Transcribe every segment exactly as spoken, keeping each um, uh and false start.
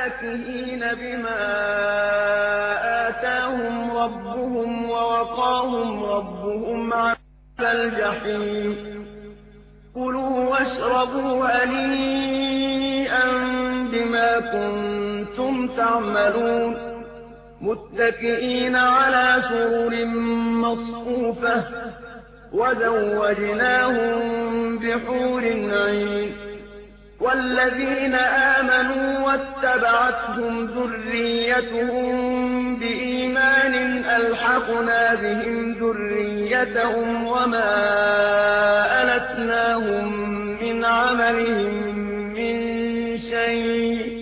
فاكهين بما آتاهم ربهم ووقاهم ربهم عذاب الجحيم كلوا واشربوا هنيئا بما كنتم تعملون متكئين على سرر مصفوفة وزوجناهم بحور عين والذين آمنوا واتبعتهم ذريتهم بإيمان ألحقنا بهم ذريتهم وما ألتناهم من عملهم من شيء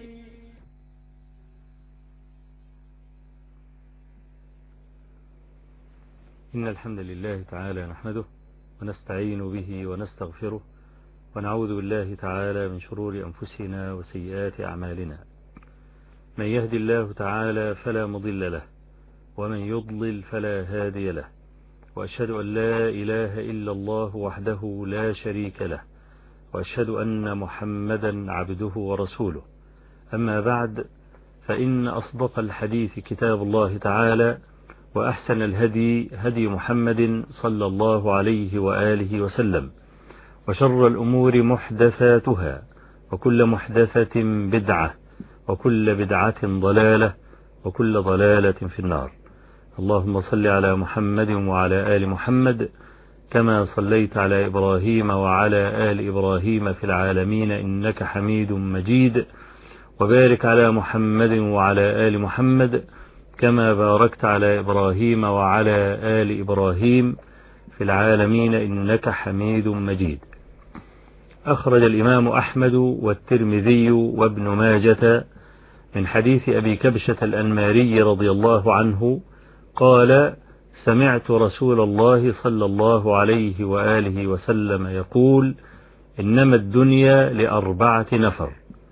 إن الحمد لله تعالى نحمده ونستعين به ونستغفره ونعوذ بالله تعالى من شرور أنفسنا وسيئات أعمالنا من يهد الله تعالى فلا مضل له ومن يضلل فلا هادي له وأشهد أن لا إله إلا الله وحده لا شريك له وأشهد أن محمدا عبده ورسوله أما بعد فإن أصدق الحديث كتاب الله تعالى وأحسن الهدي هدي محمد صلى الله عليه وآله وسلم وشر الأمور محدثاتها وكل محدثة بدعة وكل بدعة ضلالة وكل ضلالة في النار اللهم صل على محمد وعلى آل محمد كما صليت على إبراهيم وعلى آل إبراهيم في العالمين إنك حميد مجيد وبارك على محمد وعلى آل محمد كما باركت على إبراهيم وعلى آل إبراهيم في العالمين إنك حميد مجيد. أخرج الإمام أحمد والترمذي وابن ماجة من حديث أبي كبشة الأنماري رضي الله عنه قال سمعت رسول الله صلى الله عليه وآله وسلم يقول إنما الدنيا لأربعة نفر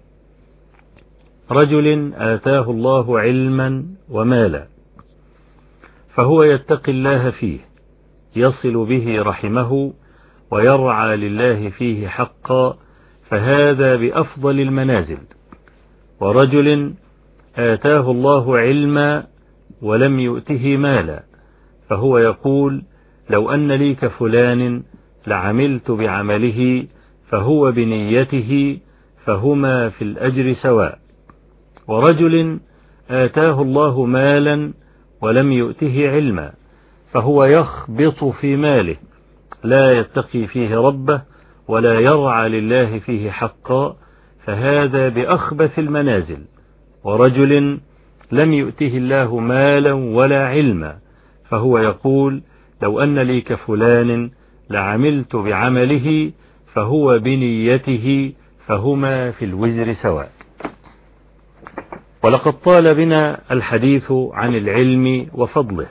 رجل آتاه الله علما ومالا فهو يتقي الله فيه يصل به رحمه ويرعى لله فيه حقا فهذا بأفضل المنازل ورجل آتاه الله علما ولم يؤته مالا فهو يقول لو أن لي كفلان لعملت بعمله فهو بنيته فهما في الأجر سواء ورجل آتاه الله مالا ولم يؤته علما فهو يخبط في ماله لا يتقي فيه ربه ولا يرعى لله فيه حقا فهذا بأخبث المنازل ورجل لم يؤته الله مالا ولا علما فهو يقول لو أن لي كفلان لعملت بعمله فهو بنيته فهما في الوزر سواء. ولقد طال بنا الحديث عن العلم وفضله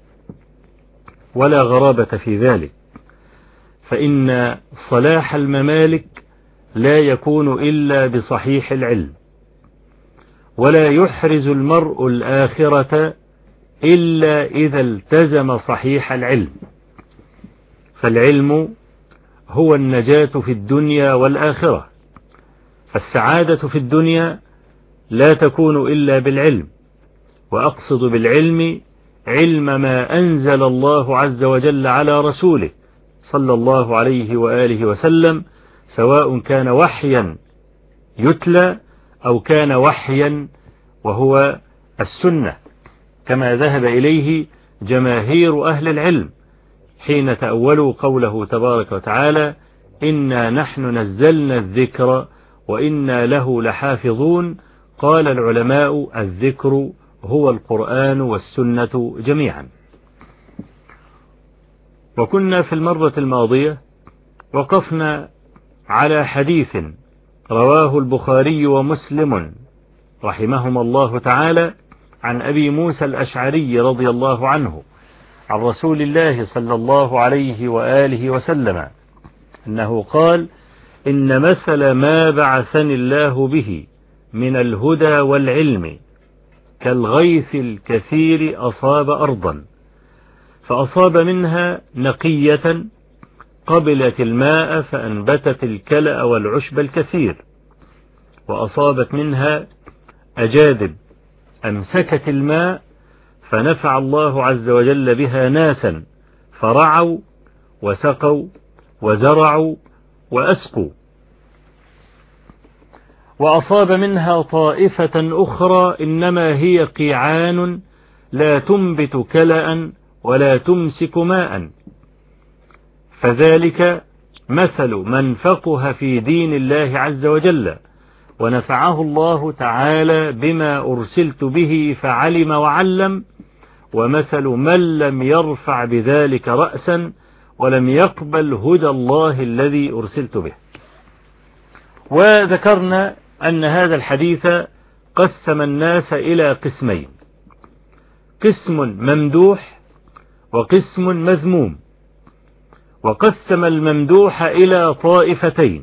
ولا غرابة في ذلك فإن صلاح الممالك لا يكون إلا بصحيح العلم ولا يحرز المرء الآخرة إلا إذا التزم صحيح العلم فالعلم هو النجاة في الدنيا والآخرة فالسعادة في الدنيا لا تكون إلا بالعلم وأقصد بالعلم علم ما أنزل الله عز وجل على رسوله صلى الله عليه وآله وسلم سواء كان وحيا يتلى أو كان وحيا وهو السنة كما ذهب إليه جماهير أهل العلم حين تأولوا قوله تبارك وتعالى إنا نحن نزلنا الذكر وإنا له لحافظون قال العلماء الذكر هو القرآن والسنة جميعا. وكنا في المرة الماضية وقفنا على حديث رواه البخاري ومسلم رحمهما الله تعالى عن أبي موسى الأشعري رضي الله عنه عن رسول الله صلى الله عليه وآله وسلم أنه قال إن مثل ما بعثني الله به من الهدى والعلم كالغيث الكثير أصاب أرضا فأصاب منها نقية قبلت الماء فأنبتت الكلأ والعشب الكثير وأصابت منها أجادب أمسكت الماء فنفع الله عز وجل بها ناسا فرعوا وسقوا وزرعوا وأسقوا، وأصاب منها طائفة أخرى إنما هي قيعان لا تنبت كلأ ولا تمسك ماء، فذلك مثل من فقه في دين الله عز وجل ونفعه الله تعالى بما أرسلت به فعلم وعلم، ومثل من لم يرفع بذلك رأسا ولم يقبل هدى الله الذي أرسلت به. وذكرنا أن هذا الحديث قسم الناس إلى قسمين، قسم ممدوح وقسم مذموم، وقسم الممدوح إلى طائفتين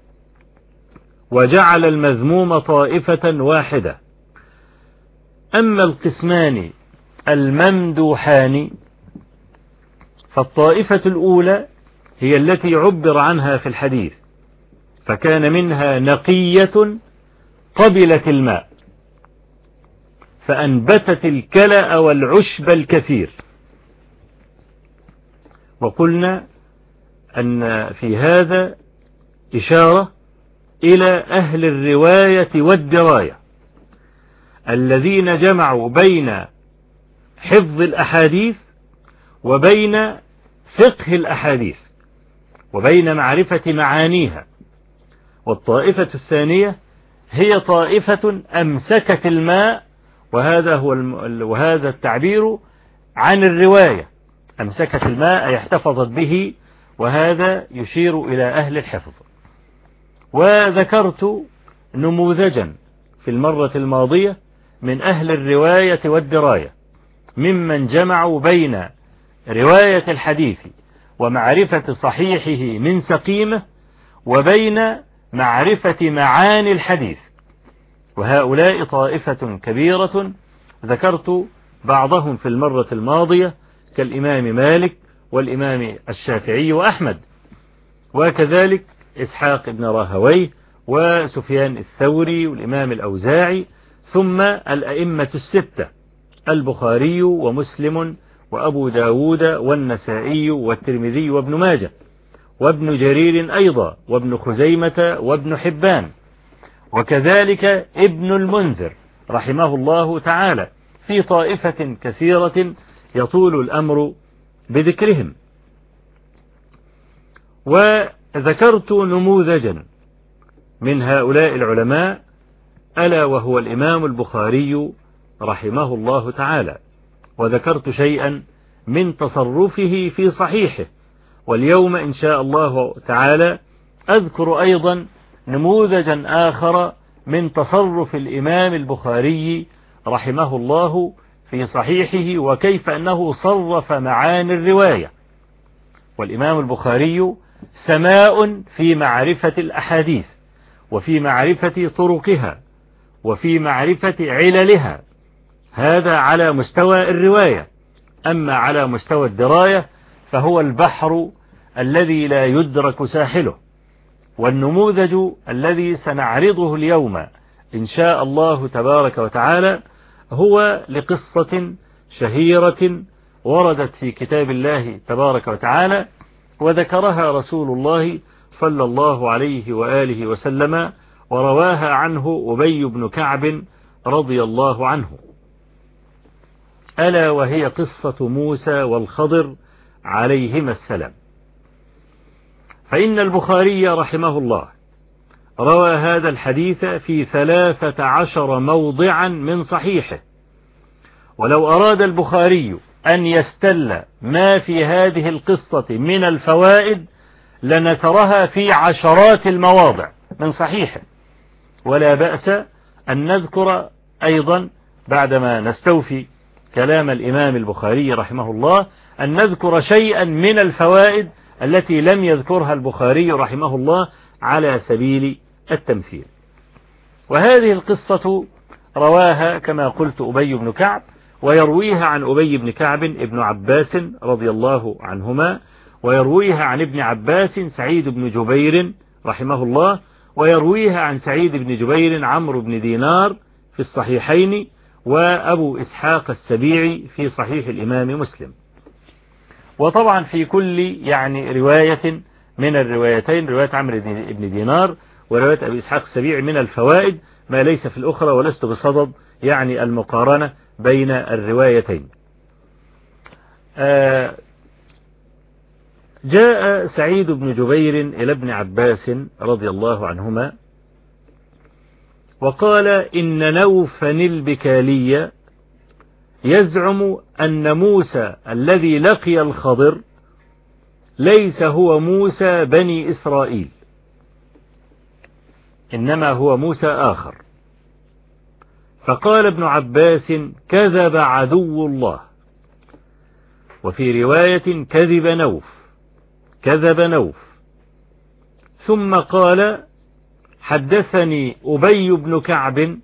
وجعل المذموم طائفة واحدة. أما القسمان الممدوحان فالطائفة الأولى هي التي عبر عنها في الحديث، فكان منها نقية قبلت الماء فأنبتت الكلأ والعشب الكثير. وقلنا أن في هذا إشارة إلى أهل الرواية والدراية الذين جمعوا بين حفظ الأحاديث وبين فقه الأحاديث وبين معرفة معانيها. والطائفة الثانية هي طائفة أمسكت الماء، وهذا هو الم... وهذا التعبير عن الرواية، أمسكت الماء أي احتفظت به، وهذا يشير إلى أهل الحفظ. وذكرت نموذجا في المرة الماضية من أهل الرواية والدراية ممن جمعوا بين رواية الحديث ومعرفة صحيحه من سقيمه وبين معرفة معاني الحديث، وهؤلاء طائفة كبيرة ذكرت بعضهم في المرة الماضية كالإمام مالك والإمام الشافعي وأحمد، وكذلك إسحاق بن راهويه وسفيان الثوري والإمام الأوزاعي، ثم الأئمة الستة البخاري ومسلم وأبو داود والنسائي والترمذي وابن ماجه وابن جرير أيضا وابن خزيمة وابن حبان، وكذلك ابن المنذر رحمه الله تعالى، في طائفة كثيرة يطول الأمر بذكرهم. وذكرت نموذجا من هؤلاء العلماء ألا وهو الإمام البخاري رحمه الله تعالى، وذكرت شيئا من تصرفه في صحيحه، واليوم إن شاء الله تعالى أذكر أيضا نموذجا آخر من تصرف الإمام البخاري رحمه الله في صحيحه، وكيف أنه صرف معاني الرواية. والإمام البخاري سماء في معرفة الأحاديث وفي معرفة طرقها وفي معرفة عللها، هذا على مستوى الرواية. أما على مستوى الدراية فهو البحر الذي لا يدرك ساحله. والنموذج الذي سنعرضه اليوم إن شاء الله تبارك وتعالى هو لقصة شهيرة وردت في كتاب الله تبارك وتعالى، وذكرها رسول الله صلى الله عليه وآله وسلم، ورواها عنه أبي بن كعب رضي الله عنه، ألا وهي قصة موسى والخضر عليهما السلام. فإن البخاري رحمه الله روى هذا الحديث في ثلاثة عشر موضعا من صحيحه، ولو أراد البخاري أن يستل ما في هذه القصة من الفوائد لنثرها في عشرات المواضع من صحيحه، ولا بأس أن نذكر أيضا بعدما نستوفي كلام الإمام البخاري رحمه الله أن نذكر شيئا من الفوائد التي لم يذكرها البخاري رحمه الله على سبيل التمثيل. وهذه القصة رواها كما قلت أبي بن كعب، ويرويها عن أبي بن كعب ابن عباس رضي الله عنهما، ويرويها عن ابن عباس سعيد بن جبير رحمه الله، ويرويها عن سعيد بن جبير عمرو بن دينار في الصحيحين، وأبو إسحاق السبيعي في صحيح الإمام مسلم. وطبعا في كل يعني رواية من الروايتين، رواية عمرو بن دينار ورواية أبي إسحاق السبيعي، من الفوائد ما ليس في الأخرى، ولست بصدد يعني المقارنة بين الروايتين. آه جاء سعيد بن جبير إلى ابن عباس رضي الله عنهما وقال إن نوفا البكالي يزعم أن موسى الذي لقي الخضر ليس هو موسى بني إسرائيل، إنما هو موسى آخر. فقال ابن عباس كذب عدو الله، وفي رواية كذب نوف كذب نوف. ثم قال حدثني أبي بن كعب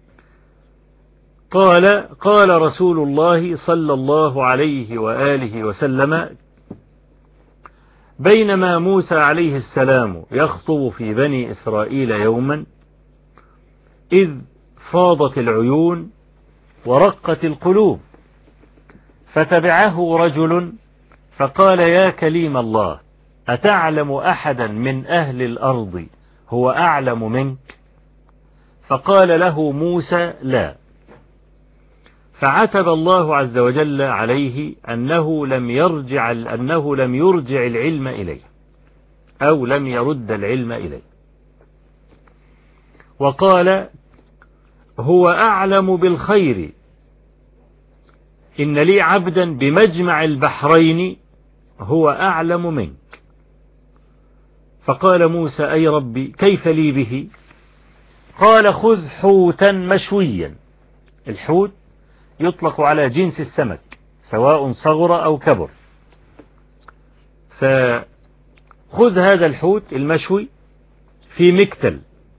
قال قال رسول الله صلى الله عليه وآله وسلم بينما موسى عليه السلام يخطب في بني إسرائيل يوما إذ فاضت العيون ورقت القلوب، فتبعه رجل فقال يا كليم الله أتعلم أحدا من أهل الأرض هو أعلم منك؟ فقال له موسى لا. فعتب الله عز وجل عليه أنه لم يرجع أنه لم يرجع العلم إليه، أو لم يرد العلم إليه، وقال هو أعلم بالخير، إن لي عبدا بمجمع البحرين هو أعلم منك. فقال موسى أي ربي كيف لي به؟ قال خذ حوتا مشويا. الحوت يطلق على جنس السمك سواء صغر أو كبر، فخذ هذا الحوت المشوي في مكتل،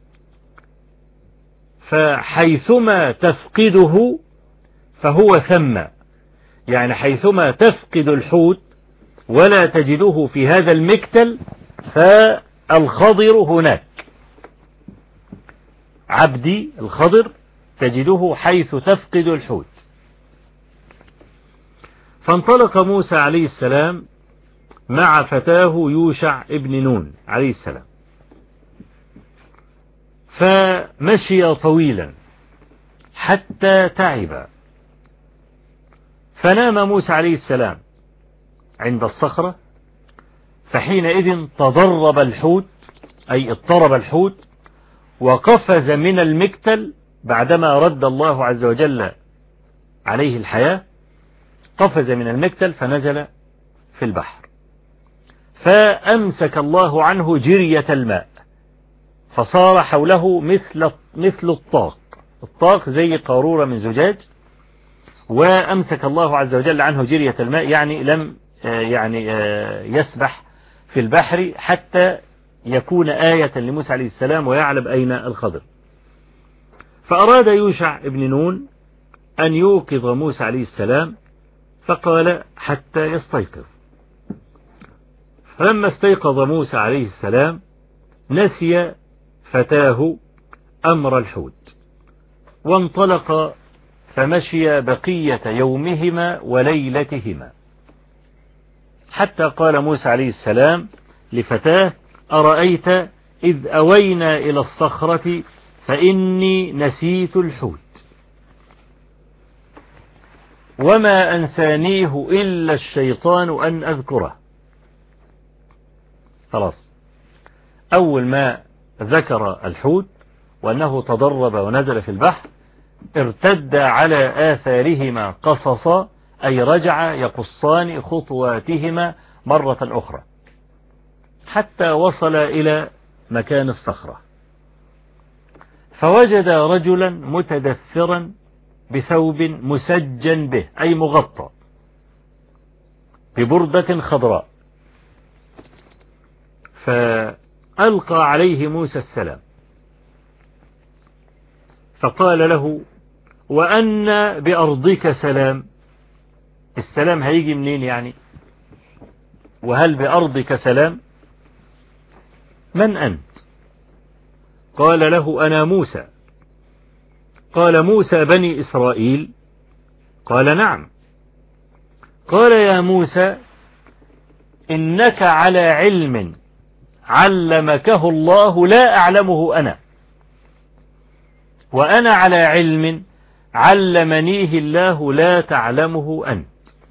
فحيثما تفقده فهو ثم، يعني حيثما تفقد الحوت ولا تجده في هذا المكتل فالخضر هناك. عبدي الخضر تجده حيث تفقد الحوت. فانطلق موسى عليه السلام مع فتاه يوشع ابن نون عليه السلام، فمشي طويلا حتى تعب، فنام موسى عليه السلام عند الصخرة، فحينئذ تضرب الحوت أي اضطرب الحوت وقفز من المكتل بعدما رد الله عز وجل عليه الحياة، قفز من المكتل فنزل في البحر، فأمسك الله عنه جرية الماء، فصار حوله مثل مثل الطاق الطاق زي قارورة من زجاج، وأمسك الله عز وجل عنه جرية الماء، يعني لم يعني يسبح في البحر حتى يكون آية لموسى عليه السلام ويعلم أين الخضر. فأراد يوشع ابن نون أن يوقظ موسى عليه السلام، فقال حتى يستيقظ. فلما استيقظ موسى عليه السلام نسي فتاه أمر الحوت، وانطلق فمشي بقية يومهما وليلتهما، حتى قال موسى عليه السلام لفتاه أرأيت إذ أوينا إلى الصخرة فإني نسيت الحوت وما أنسانيه إلا الشيطان أن أذكره. خلاص، أول ما ذكر الحوت وأنه تضرب ونزل في البحر ارتد على آثارهما قصصا، أي رجع يقصان خطواتهما مرة أخرى حتى وصل إلى مكان الصخرة، فوجد رجلا متدثرا بثوب مسجن به أي مغطى ببردة خضراء، فألقى عليه موسى السلام فقال له وأن بأرضك سلام. السلام هيجي منين يعني؟ وهل بأرضك سلام؟ من أنت؟ قال له أنا موسى. قال موسى بني إسرائيل؟ قال نعم. قال يا موسى إنك على علم علمكه الله لا أعلمه أنا، وأنا على علم علمنيه الله لا تعلمه أنت.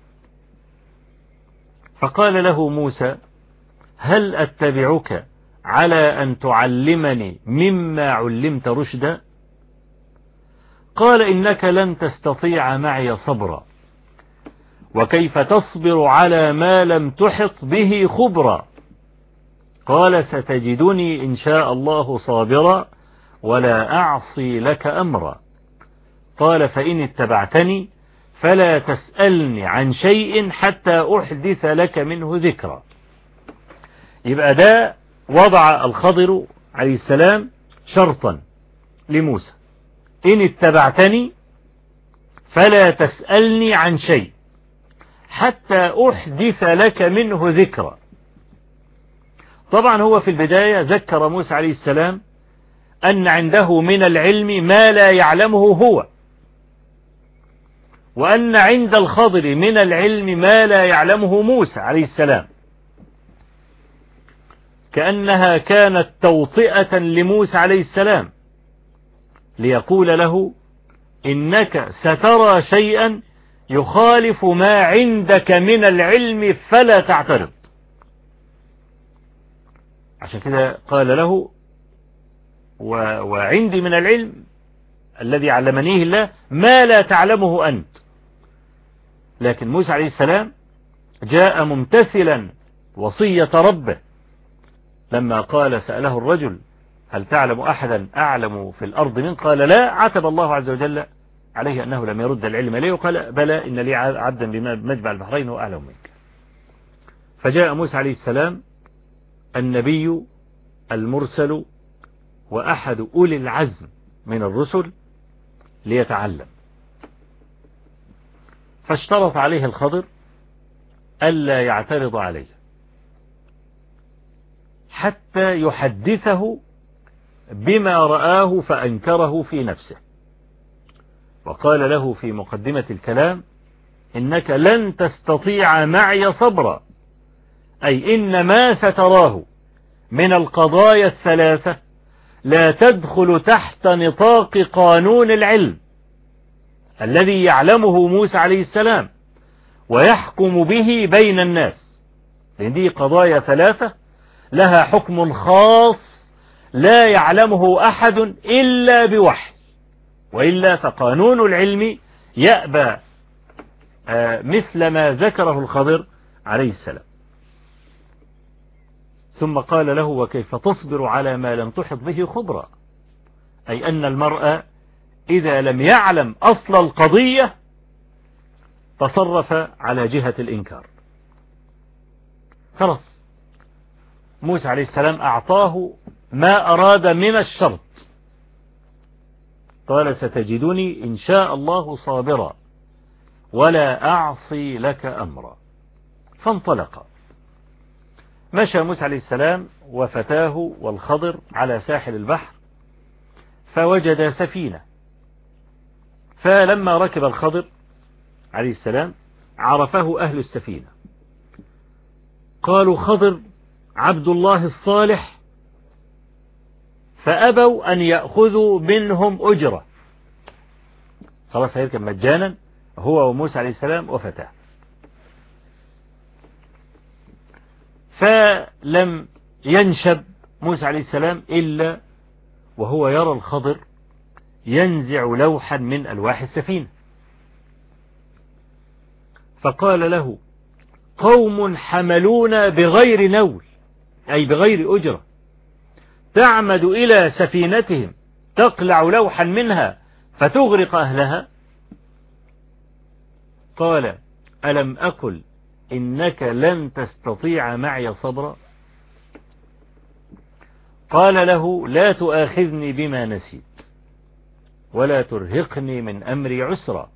فقال له موسى هل أتبعك على أن تعلمني مما علمت رشدا؟ قال إنك لن تستطيع معي صبرا، وكيف تصبر على ما لم تحط به خبرا؟ قال ستجدني إن شاء الله صابرا ولا أعصي لك أمرا. قال فإن اتبعتني فلا تسألني عن شيء حتى أحدث لك منه ذكرا. يبقى ده وضع الخضر عليه السلام شرطا لموسى، إن اتبعتني فلا تسألني عن شيء حتى أحدث لك منه ذكرا. طبعا هو في البداية ذكر موسى عليه السلام أن عنده من العلم ما لا يعلمه هو، وأن عند الخضر من العلم ما لا يعلمه موسى عليه السلام، كأنها كانت توطئة لموسى عليه السلام ليقول له إنك سترى شيئا يخالف ما عندك من العلم فلا تعترض. عشان كده قال له وعندي من العلم الذي علمنيه الله ما لا تعلمه أنت. لكن موسى عليه السلام جاء ممتثلا وصية ربه لما قال سأله الرجل هل تعلم أحدا أعلم في الأرض من؟ قال لا. عتب الله عز وجل عليه أنه لم يرد العلم ليه، وقال بلى إن لي عبدا بمجمع البحرين هو أعلم منك. فجاء موسى عليه السلام النبي المرسل وأحد أولي العزم من الرسل ليتعلم، فاشترط عليه الخضر ألا يعترض عليه حتى يحدثه بما رآه فأنكره في نفسه. وقال له في مقدمة الكلام إنك لن تستطيع معي صبرا، أي إن ما ستراه من القضايا الثلاثة لا تدخل تحت نطاق قانون العلم الذي يعلمه موسى عليه السلام ويحكم به بين الناس، لأن دي قضايا ثلاثة لها حكم خاص لا يعلمه أحد إلا بوحي، وإلا فقانون العلم يأبى مثل ما ذكره الخضر عليه السلام. ثم قال له وكيف تصبر على ما لم تحط به خبرا، أي أن المرء إذا لم يعلم أصل القضية تصرف على جهة الإنكار. خلاص موسى عليه السلام أعطاه ما أراد من الشرط، قال ستجدني إن شاء الله صابرا ولا أعصي لك أمرا. فانطلق. مشى موسى عليه السلام وفتاه والخضر على ساحل البحر فوجد سفينة، فلما ركب الخضر عليه السلام عرفه أهل السفينة، قالوا خضر عبد الله الصالح، فأبوا أن يأخذوا منهم أجرة. خلاص هيركب مجانا هو وموسى عليه السلام وفتاه. فلم ينشب موسى عليه السلام إلا وهو يرى الخضر ينزع لوحا من ألواح السفينة، فقال له قوم حملونا بغير نول، أي بغير أجرة، تعمد إلى سفينتهم تقلع لوحا منها فتغرق أهلها. قال ألم أقل إنك لن تستطيع معي صبرا؟ قال له لا تؤاخذني بما نسيت ولا ترهقني من أمري عسرا.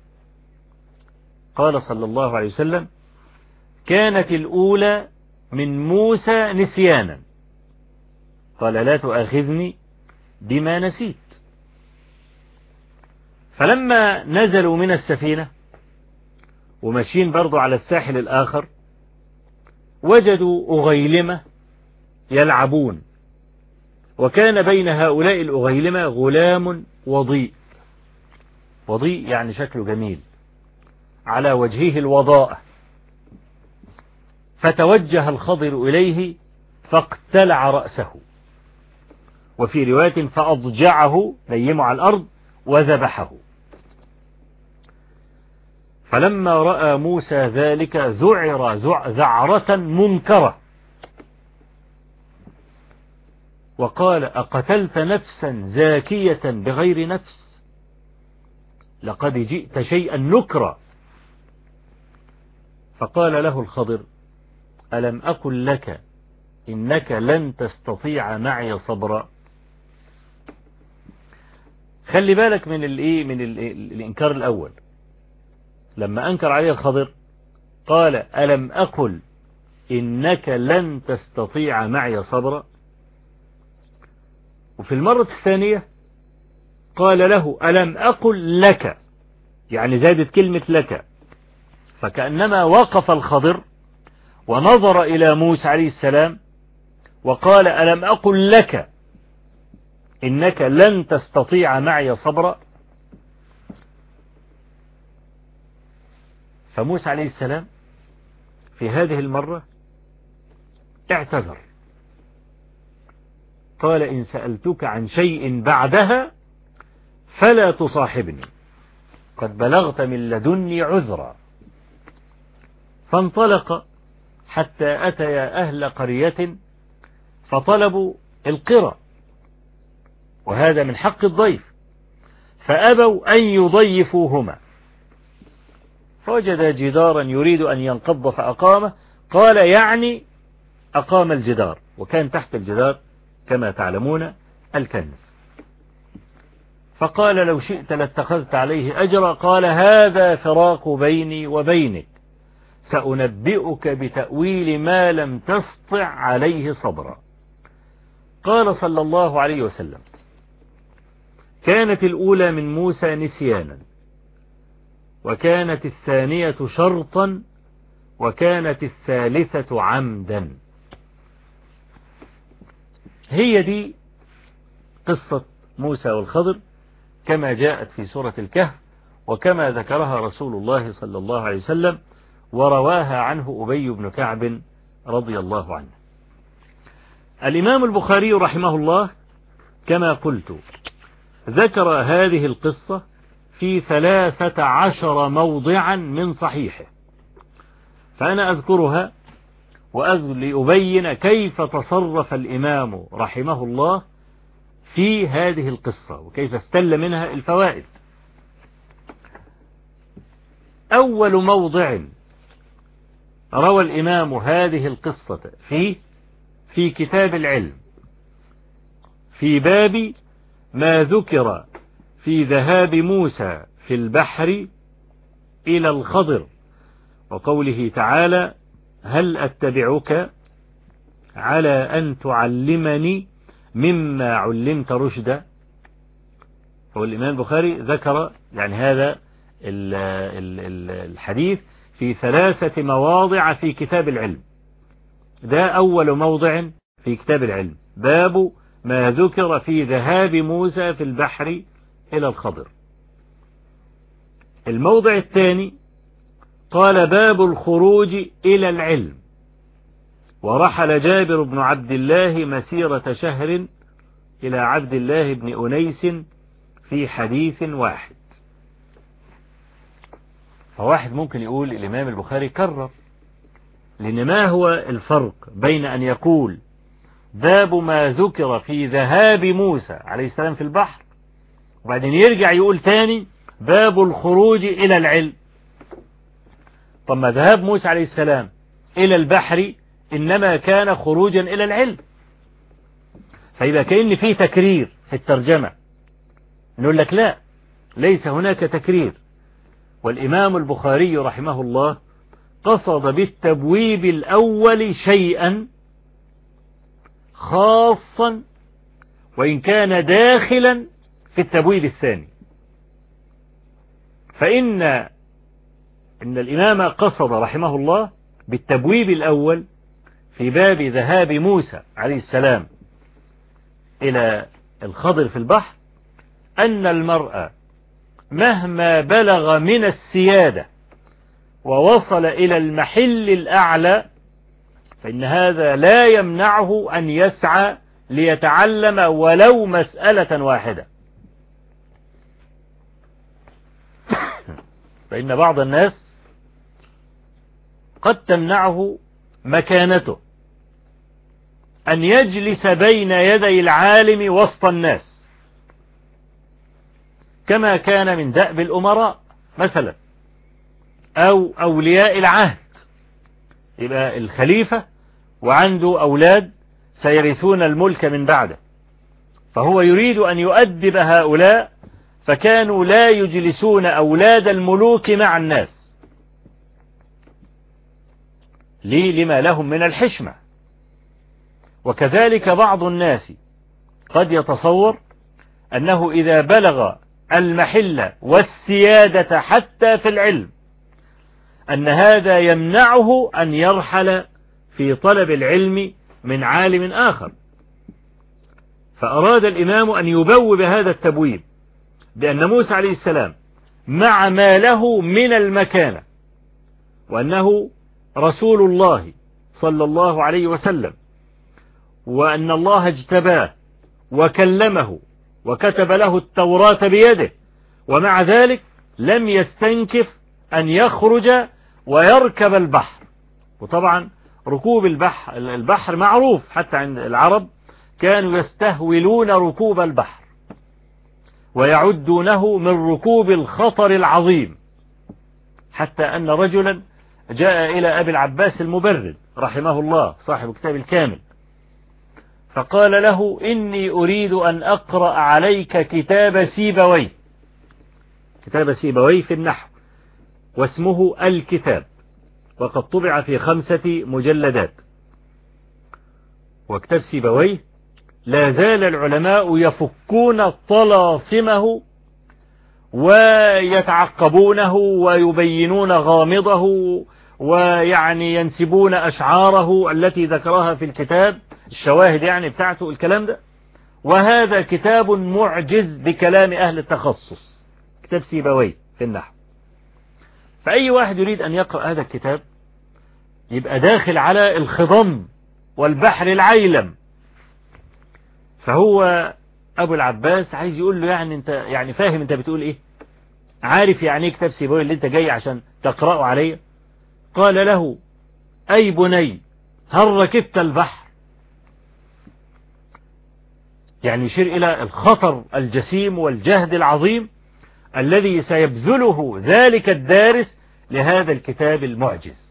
قال صلى الله عليه وسلم كانت الأولى من موسى نسيانا، قال لا تؤاخذني بما نسيت. فلما نزلوا من السفينة وماشيين برضو على الساحل الآخر وجدوا أغيلمة يلعبون، وكان بين هؤلاء الأغيلمة غلام وضيء، وضيء يعني شكله جميل، على وجهه الوضاء، فتوجه الخضر إليه فاقتلع رأسه، وفي رواية فأضجعه نيمه على الأرض وذبحه. فلما رأى موسى ذلك ذعر ذعرة منكرة وقال أقتلت نفسا زاكية بغير نفس لقد جئت شيئا نكرا. فقال له الخضر ألم أقل لك إنك لن تستطيع معي صبرا. خلي بالك من الايه من الإنكار الأول، لما أنكر عليه الخضر قال ألم أقل إنك لن تستطيع معي صبرا، وفي المرة الثانية قال له ألم أقل لك، يعني زادت كلمة لك، فكأنما وقف الخضر ونظر إلى موسى عليه السلام وقال ألم أقل لك إنك لن تستطيع معي صبرا. فموسى عليه السلام في هذه المرة اعتذر، قال إن سألتك عن شيء بعدها فلا تصاحبني قد بلغت من لدني عذرا. فانطلق حتى أتيا أهل قرية فطلبوا القرى، وهذا من حق الضيف، فأبوا أن يضيفوهما، فوجد جدارا يريد أن ينقض فأقامه، قال يعني أقام الجدار، وكان تحت الجدار كما تعلمون الكنز. فقال لو شئت لاتخذت عليه أجرا، قال هذا فراق بيني وبينك، سأنبئك بتأويل ما لم تستطع عليه صبرا. قال صلى الله عليه وسلم كانت الأولى من موسى نسيانا، وكانت الثانية شرطا، وكانت الثالثة عمدا. هي دي قصة موسى والخضر كما جاءت في سورة الكهف، وكما ذكرها رسول الله صلى الله عليه وسلم، ورواها عنه أبي بن كعب رضي الله عنه. الإمام البخاري رحمه الله كما قلت ذكر هذه القصة في ثلاثة عشر موضعا من صحيحه، فأنا أذكرها لأبين كيف تصرف الإمام رحمه الله في هذه القصة وكيف استل منها الفوائد. أول موضع روى الإمام هذه القصة فيه في كتاب العلم في باب ما ذكر في ذهاب موسى في البحر إلى الخضر، وقوله تعالى هل أتبعك على أن تعلمني مما علمت رشدا. والإمام البخاري ذكر يعني هذا الحديث في ثلاثة مواضع في كتاب العلم. ده أول موضع في كتاب العلم، باب ما ذكر في ذهاب موسى في البحر إلى الخضر. الموضع الثاني قال باب الخروج إلى العلم، ورحل جابر بن عبد الله مسيرة شهر إلى عبد الله بن أنيس في حديث واحد. فواحد ممكن يقول الإمام البخاري كرر، لأن ما هو الفرق بين أن يقول باب ما ذكر في ذهاب موسى عليه السلام في البحر، وبعدين يرجع يقول تاني باب الخروج إلى العلم؟ طب ما ذهاب موسى عليه السلام إلى البحر إنما كان خروجا إلى العلم، فيبقى كأن فيه تكرير في الترجمة. نقول لك لا، ليس هناك تكرير، والإمام البخاري رحمه الله قصد بالتبويب الأول شيئا خاصا وإن كان داخلا في التبويب الثاني. فإن إن الإمام قصد رحمه الله بالتبويب الأول في باب ذهاب موسى عليه السلام إلى الخضر في البحر أن المرء مهما بلغ من السيادة ووصل إلى المحل الأعلى فإن هذا لا يمنعه أن يسعى ليتعلم ولو مسألة واحدة. فإن بعض الناس قد تمنعه مكانته أن يجلس بين يدي العالم وسط الناس، كما كان من دأب الأمراء مثلا أو أولياء العهد. يبقى الخليفة وعنده أولاد سيرثون الملك من بعده، فهو يريد أن يؤدب هؤلاء، فكانوا لا يجلسون أولاد الملوك مع الناس ليه؟ لما لهم من الحشمة. وكذلك بعض الناس قد يتصور أنه إذا بلغ المحل والسيادة حتى في العلم أن هذا يمنعه أن يرحل في طلب العلم من عالم آخر. فأراد الإمام أن يبوب هذا التبويب بأن موسى عليه السلام مع ما له من المكانة وأنه رسول الله صلى الله عليه وسلم، وأن الله اجتباه وكلمه وكتب له التوراة بيده، ومع ذلك لم يستنكف أن يخرج ويركب البحر. وطبعا ركوب البحر, البحر معروف حتى عند العرب، كانوا يستهولون ركوب البحر ويعدونه من ركوب الخطر العظيم، حتى أن رجلا جاء إلى أبي العباس المبرد رحمه الله صاحب كتاب الكامل فقال له: إني أريد أن أقرأ عليك كتاب سيبويه، كتاب سيبويه في النحو واسمه الكتاب، وقد طبع في خمسة مجلدات. وكتاب سيبويه لا زال العلماء يفكون طلاسمه ويتعقبونه ويبينون غامضه، ويعني ينسبون أشعاره التي ذكرها في الكتاب، الشواهد يعني بتاعته الكلام ده. وهذا كتاب معجز بكلام أهل التخصص، كتاب سيبويه في النحو. فأي واحد يريد أن يقرأ هذا الكتاب يبقى داخل على الخضم والبحر العيلم. فهو أبو العباس عايز يقول له يعني أنت يعني فاهم أنت بتقول إيه؟ عارف يعني إيه كتاب سيبويه اللي أنت جاي عشان تقرأه عليه؟ قال له: أي بني هل ركبت البحر؟ يعني يشير إلى الخطر الجسيم والجهد العظيم الذي سيبذله ذلك الدارس لهذا الكتاب المعجز.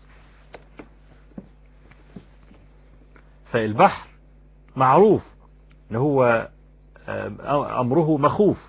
فالبحر معروف أنه هو أمره مخوف،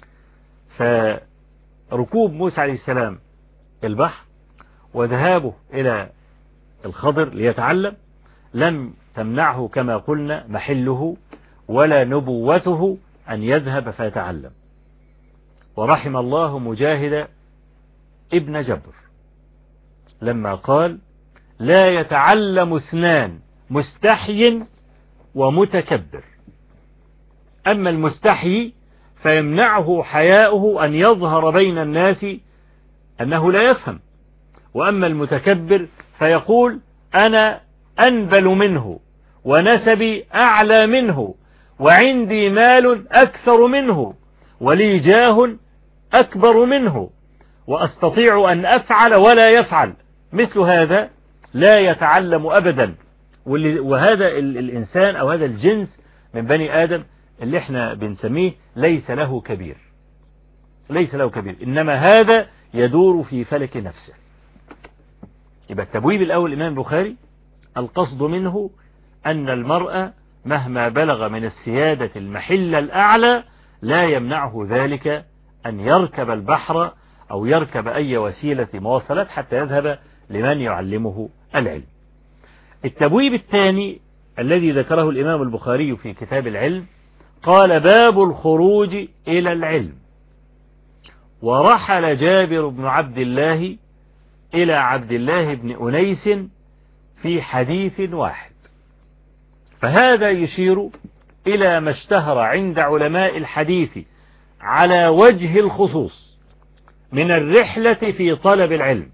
فركوب موسى عليه السلام البحر وذهابه إلى الخضر ليتعلم لم تمنعه كما قلنا محله ولا نبوته أن يذهب فيتعلم. ورحم الله مجاهد ابن جبر لما قال: لا يتعلم اثنان مستحي ومتكبر. أما المستحي فيمنعه حياؤه أن يظهر بين الناس أنه لا يفهم، وأما المتكبر فيقول: أنا أنبل منه ونسبي أعلى منه وعندي مال أكثر منه ولي جاه أكبر منه وأستطيع أن أفعل ولا يفعل. مثل هذا لا يتعلم أبدا. وهذا الإنسان أو هذا الجنس من بني آدم اللي احنا بنسميه ليس له كبير، ليس له كبير، إنما هذا يدور في فلك نفسه. يبقى التبويب الأول الإمام البخاري القصد منه أن المرء مهما بلغ من السيادة المحل الأعلى لا يمنعه ذلك أن يركب البحر أو يركب أي وسيلة مواصلات حتى يذهب لمن يعلمه العلم. التبويب الثاني الذي ذكره الإمام البخاري في كتاب العلم قال: باب الخروج إلى العلم. ورحل جابر بن عبد الله إلى عبد الله بن أنيس في حديث واحد. فهذا يشير إلى ما اشتهر عند علماء الحديث على وجه الخصوص من الرحلة في طلب العلم،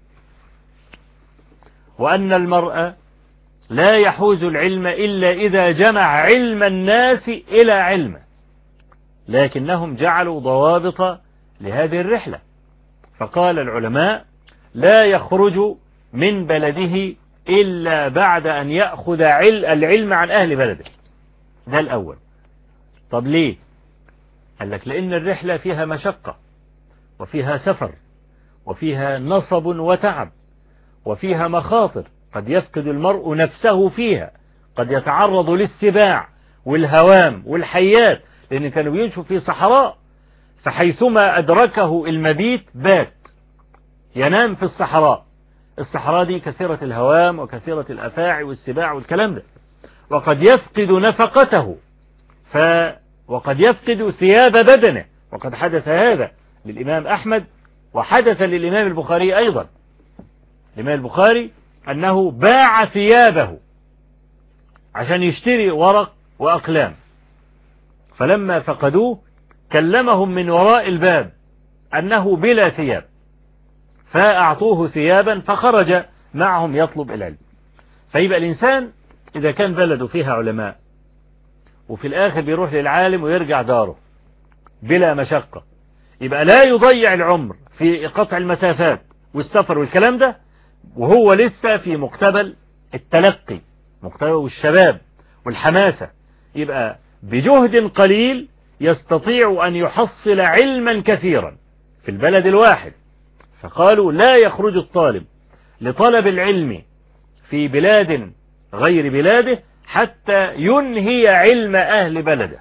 وأن المرء لا يحوز العلم إلا إذا جمع علم الناس إلى علمه، لكنهم جعلوا ضوابط لهذه الرحلة، فقال العلماء لا يخرج من بلده إلا بعد أن يأخذ العلم عن أهل بلده. ده الأول. طب ليه؟ قال لك لأن الرحلة فيها مشقة، وفيها سفر، وفيها نصب وتعب، وفيها مخاطر، قد يفقد المرء نفسه فيها، قد يتعرض للسباع والهوام والحيات، لأن كانوا بيمشوا في صحراء، فحيثما أدركه المبيت بات، ينام في الصحراء. الصحراء دي كثيرة الهوام وكثيرة الأفاعي والسباع والكلام ده، وقد يفقد نفقته ف وقد يفقد ثياب بدنه، وقد حدث هذا للإمام أحمد وحدث للإمام البخاري أيضا. الإمام البخاري أنه باع ثيابه عشان يشتري ورق وأقلام، فلما فقدوه كلمهم من وراء الباب أنه بلا ثياب، فأعطوه ثيابا فخرج معهم يطلب العلم. فيبقى الإنسان إذا كان بلده فيها علماء وفي الآخر بيروح للعالم ويرجع داره بلا مشقة، يبقى لا يضيع العمر في قطع المسافات والسفر والكلام ده، وهو لسه في مقتبل التلقي، مقتبل الشباب والحماسة، يبقى بجهد قليل يستطيع أن يحصل علما كثيرا في البلد الواحد. فقالوا لا يخرج الطالب لطلب العلم في بلاد غير بلاده حتى ينهي علم أهل بلده،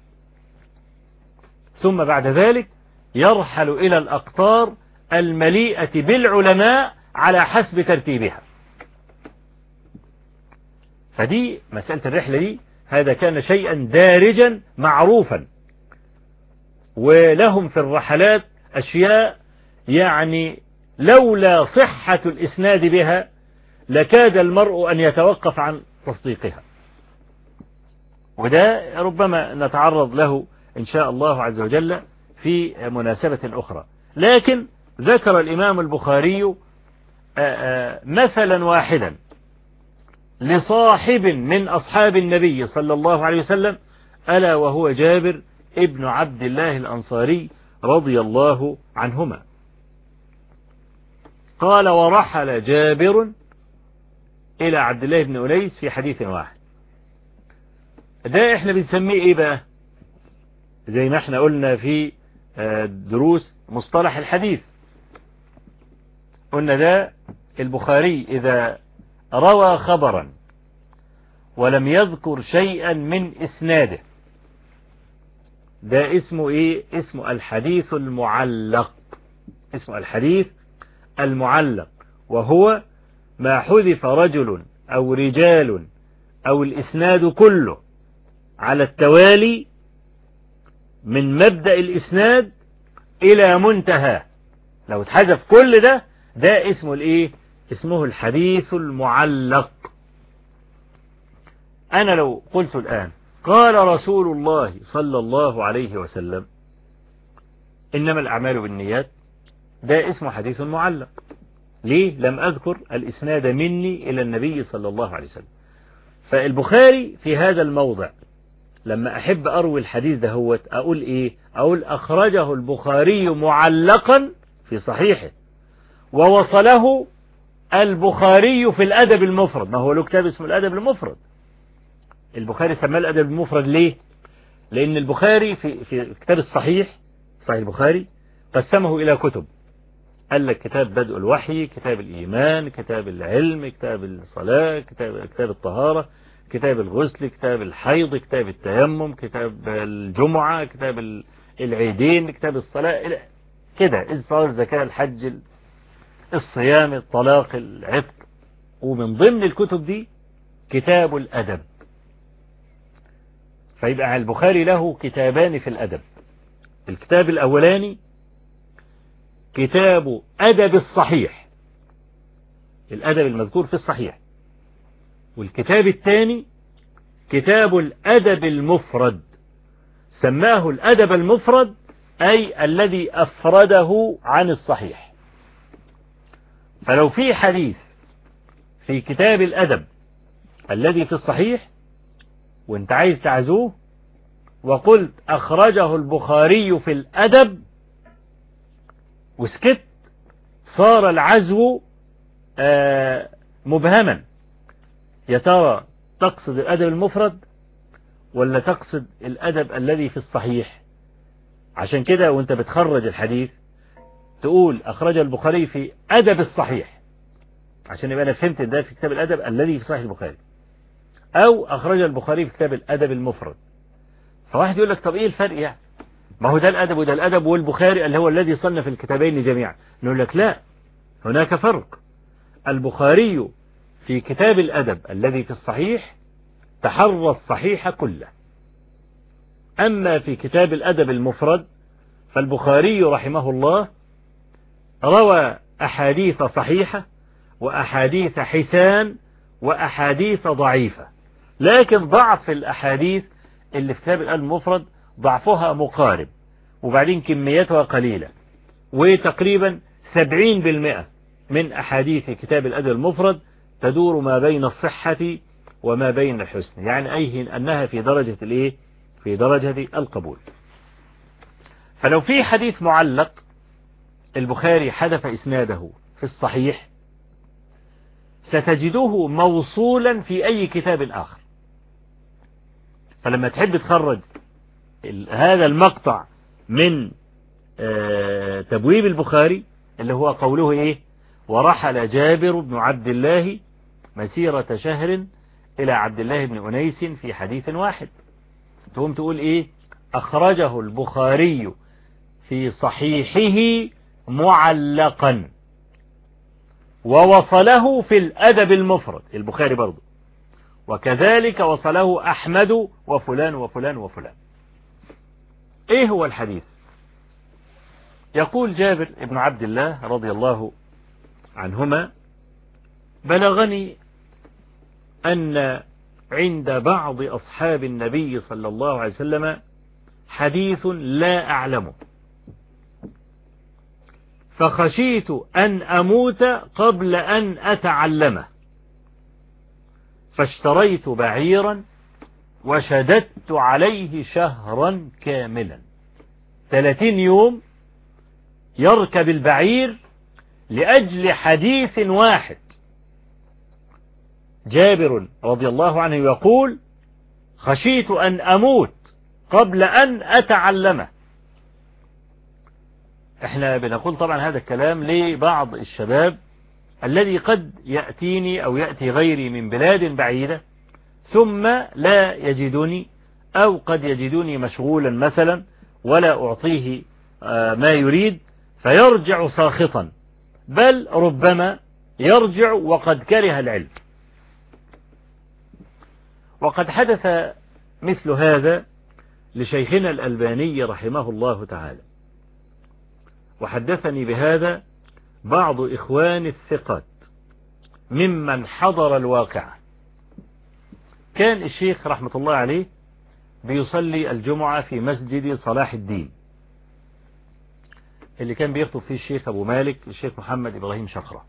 ثم بعد ذلك يرحل إلى الأقطار المليئة بالعلماء على حسب ترتيبها. فدي مسألة الرحلة دي هذا كان شيئا دارجا معروفا، ولهم في الرحلات أشياء يعني لولا صحة الإسناد بها لكاد المرء أن يتوقف عن تصديقها، وده ربما نتعرض له إن شاء الله عز وجل في مناسبة أخرى. لكن ذكر الإمام البخاري مثلا واحدا لصاحب من أصحاب النبي صلى الله عليه وسلم، ألا وهو جابر ابن عبد الله الأنصاري رضي الله عنهما. قال ورحل جابر إلى عبد الله بن أنيس في حديث واحد. ده احنا بنسميه ايه بقى؟ زي ما احنا قلنا في دروس مصطلح الحديث، قلنا ده البخاري إذا روى خبرا ولم يذكر شيئا من إسناده ده اسمه ايه؟ اسمه الحديث المعلق. اسمه الحديث المعلق، وهو ما حذف رجل أو رجال أو الإسناد كله على التوالي من مبدأ الإسناد إلى منتهى. لو اتحذف كل ده ده اسمه الايه؟ اسمه الحديث المعلق. أنا لو قلت الآن قال رسول الله صلى الله عليه وسلم إنما الأعمال بالنيات، ده اسمه حديث معلق. ليه؟ لم أذكر الإسناد مني إلى النبي صلى الله عليه وسلم. فالبخاري في هذا الموضع لما أحب أروي الحديث ده هو أقول إيه؟ أقول أخرجه البخاري معلقا في صحيحه، ووصله البخاري في الأدب المفرد. ما هو له كتاب اسمه الأدب المفرد، البخاري سماه الأدب المفرد ليه؟ لأن البخاري في, في كتاب الصحيح صحيح البخاري قسمه إلى كتب. قال لك كتاب بدء الوحي، كتاب الإيمان، كتاب العلم، كتاب الصلاة، كتاب, كتاب الطهارة، كتاب الغسل، كتاب الحيض، كتاب التيمم، كتاب الجمعة، كتاب العيدين، كتاب الصلاة كده، إصدار الزكاة، الحج، الصيام، الطلاق، العتق. ومن ضمن الكتب دي كتاب الأدب. فيبقى البخاري له كتابان في الأدب. الكتاب الأولاني كتاب أدب الصحيح، الأدب المذكور في الصحيح، والكتاب الثاني كتاب الأدب المفرد، سماه الأدب المفرد أي الذي أفرده عن الصحيح. فلو في حديث في كتاب الأدب الذي في الصحيح وانت عايز تعزوه وقلت أخرجه البخاري في الأدب وسكت، صار العزو آه مبهما، يا ترى تقصد الأدب المفرد ولا تقصد الأدب الذي في الصحيح؟ عشان كده وانت بتخرج الحديث تقول أخرج البخاري في أدب الصحيح، عشان يبقى أنا فهمت ده في كتاب الأدب الذي في صحيح البخاري، أو أخرج البخاري في كتاب الأدب المفرد. فواحد يقول لك طب إيه الفرق يعني؟ ما هو ده الأدب وده الأدب، والبخاري اللي هو الذي صنف الكتابين جميعا. نقول لك لا، هناك فرق. البخاري في كتاب الأدب الذي في الصحيح تحرى الصحيح كله، أما في كتاب الأدب المفرد فالبخاري رحمه الله روى أحاديث صحيحة وأحاديث حسان وأحاديث ضعيفة، لكن ضعف الأحاديث اللي في كتاب الأدب المفرد ضعفها مقارب، وبعدين كميتها قليلة، وتقريبا سبعين بالمئة من أحاديث كتاب الأدب المفرد تدور ما بين الصحة وما بين الحسن، يعني أي أنها في درجة الإيه؟ في درجة القبول. فلو في حديث معلق البخاري حذف إسناده في الصحيح ستجده موصولا في أي كتاب آخر. فلما تحب تخرج هذا المقطع من تبويب البخاري اللي هو قوله إيه؟ ورحل جابر بن عبد الله مسيرة شهر إلى عبد الله بن أنيس في حديث واحد، تقوم تقول إيه؟ أخرجه البخاري في صحيحه معلقا ووصله في الأدب المفرد، البخاري برضه، وكذلك وصله أحمد وفلان وفلان وفلان. إيه هو الحديث؟ يقول جابر بن عبد الله رضي الله عنهما بلغني أن عند بعض أصحاب النبي صلى الله عليه وسلم حديث لا أعلمه، فخشيت أن أموت قبل أن أتعلمه، فاشتريت بعيرا وشددت عليه شهرا كاملا، ثلاثين يوم يركب البعير لأجل حديث واحد. جابر رضي الله عنه يقول خشيت أن أموت قبل أن أتعلمه. احنا بنقول طبعا هذا الكلام لبعض الشباب الذي قد يأتيني أو يأتي غيري من بلاد بعيدة ثم لا يجدني، أو قد يجدني مشغولا مثلا ولا أعطيه ما يريد فيرجع ساخطا، بل ربما يرجع وقد كره العلم. وقد حدث مثل هذا لشيخنا الألباني رحمه الله تعالى، وحدثني بهذا بعض إخوان الثقات ممن حضر الواقع. كان الشيخ رحمة الله عليه بيصلي الجمعة في مسجد صلاح الدين اللي كان بيخطب فيه الشيخ أبو مالك الشيخ محمد إبراهيم شخرة.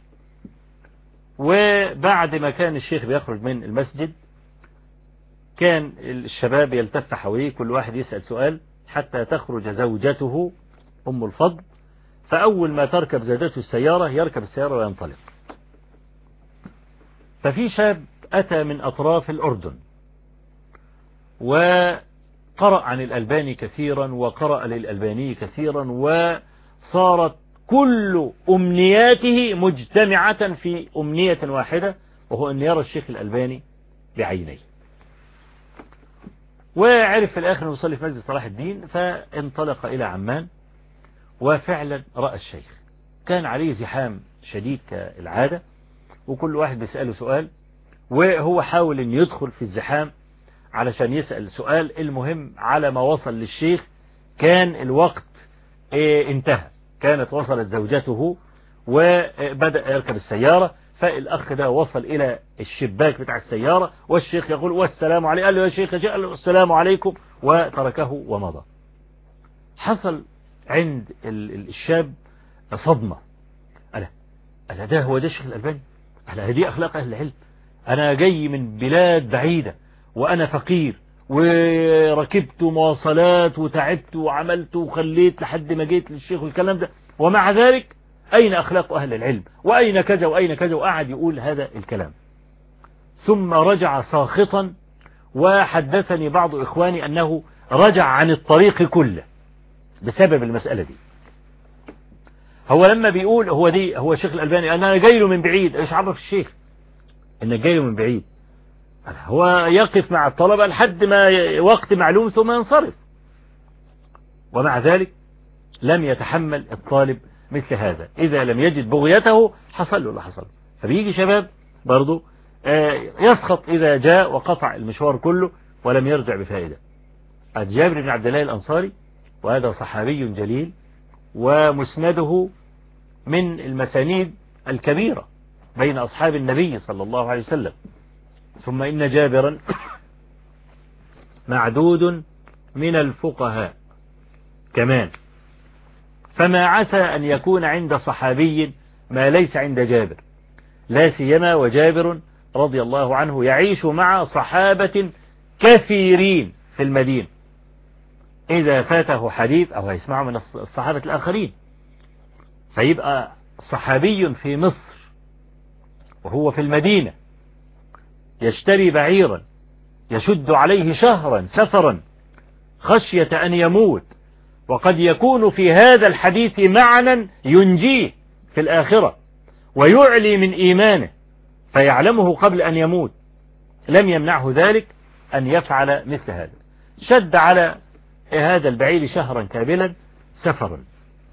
وبعد ما كان الشيخ بيخرج من المسجد كان الشباب يلتف حواليه، كل واحد يسأل سؤال حتى تخرج زوجته أم الفضل، فأول ما تركب زوجته السيارة يركب السيارة وينطلق. ففي شاب أتى من أطراف الأردن وقرأ عن الألباني كثيرا وقرأ للألباني كثيرا، وصارت كل أمنياته مجتمعة في أمنية واحدة، وهو أن يرى الشيخ الألباني بعينيه. وعرف في الآخر أنه يصلي في مسجد صلاح الدين، فانطلق إلى عمان وفعلا رأى الشيخ. كان عليه زحام شديد كالعادة، وكل واحد بيسأله سؤال، وهو حاول أن يدخل في الزحام علشان يسأل سؤال. المهم على ما وصل للشيخ كان الوقت اه انتهى، كانت وصلت زوجته وبدأ يركب السيارة، فالأخ ده وصل إلى الشباك بتاع السيارة والشيخ يقول والسلام عليكم، قال له يا شيخ قال له السلام عليكم وتركه ومضى. حصل عند الشاب صدمة، ألا ألا ده هو ده الشيخ الألباني؟ ألا دي أخلاق أهل العلم؟ أنا جاي من بلاد بعيدة وأنا فقير وركبت مواصلات وتعبت وعملت وخليت لحد ما جيت للشيخ والكلام ده، ومع ذلك أين أخلاق أهل العلم وأين كذا وأين كذا، وقعد يقول هذا الكلام. ثم رجع ساخطا، وحدثني بعض إخواني أنه رجع عن الطريق كله بسبب المسألة دي. هو لما بيقول هو دي هو الشيخ الألباني أنا جاي له من بعيد، إيش عرف الشيخ إنك جاي له من بعيد؟ هو يقف مع الطلبة لحد ما وقت معلوم ثم ينصرف، ومع ذلك لم يتحمل الطالب مثل هذا. إذا لم يجد بغيته حصل له اللي حصل. فبيجي شباب برضو يسخط إذا جاء وقطع المشوار كله ولم يرجع بفائدة. جابر بن عبد الله الأنصاري، وهذا صحابي جليل ومسنده من المسانيد الكبيرة بين أصحاب النبي صلى الله عليه وسلم. ثم إن جابرا معدود من الفقهاء كمان، فما عسى أن يكون عند صحابي ما ليس عند جابر، لا سيما وجابر رضي الله عنه يعيش مع صحابة كثيرين في المدينة، إذا فاته حديث أو يسمعه من الصحابة الآخرين، فيبقى صحابي في مصر وهو في المدينة يشتري بعيرا يشد عليه شهرا سفرا خشية أن يموت، وقد يكون في هذا الحديث معنى ينجيه في الآخرة ويعلي من إيمانه فيعلمه قبل أن يموت، لم يمنعه ذلك أن يفعل مثل هذا. شد على هذا البعير شهرا كاملا سفرا،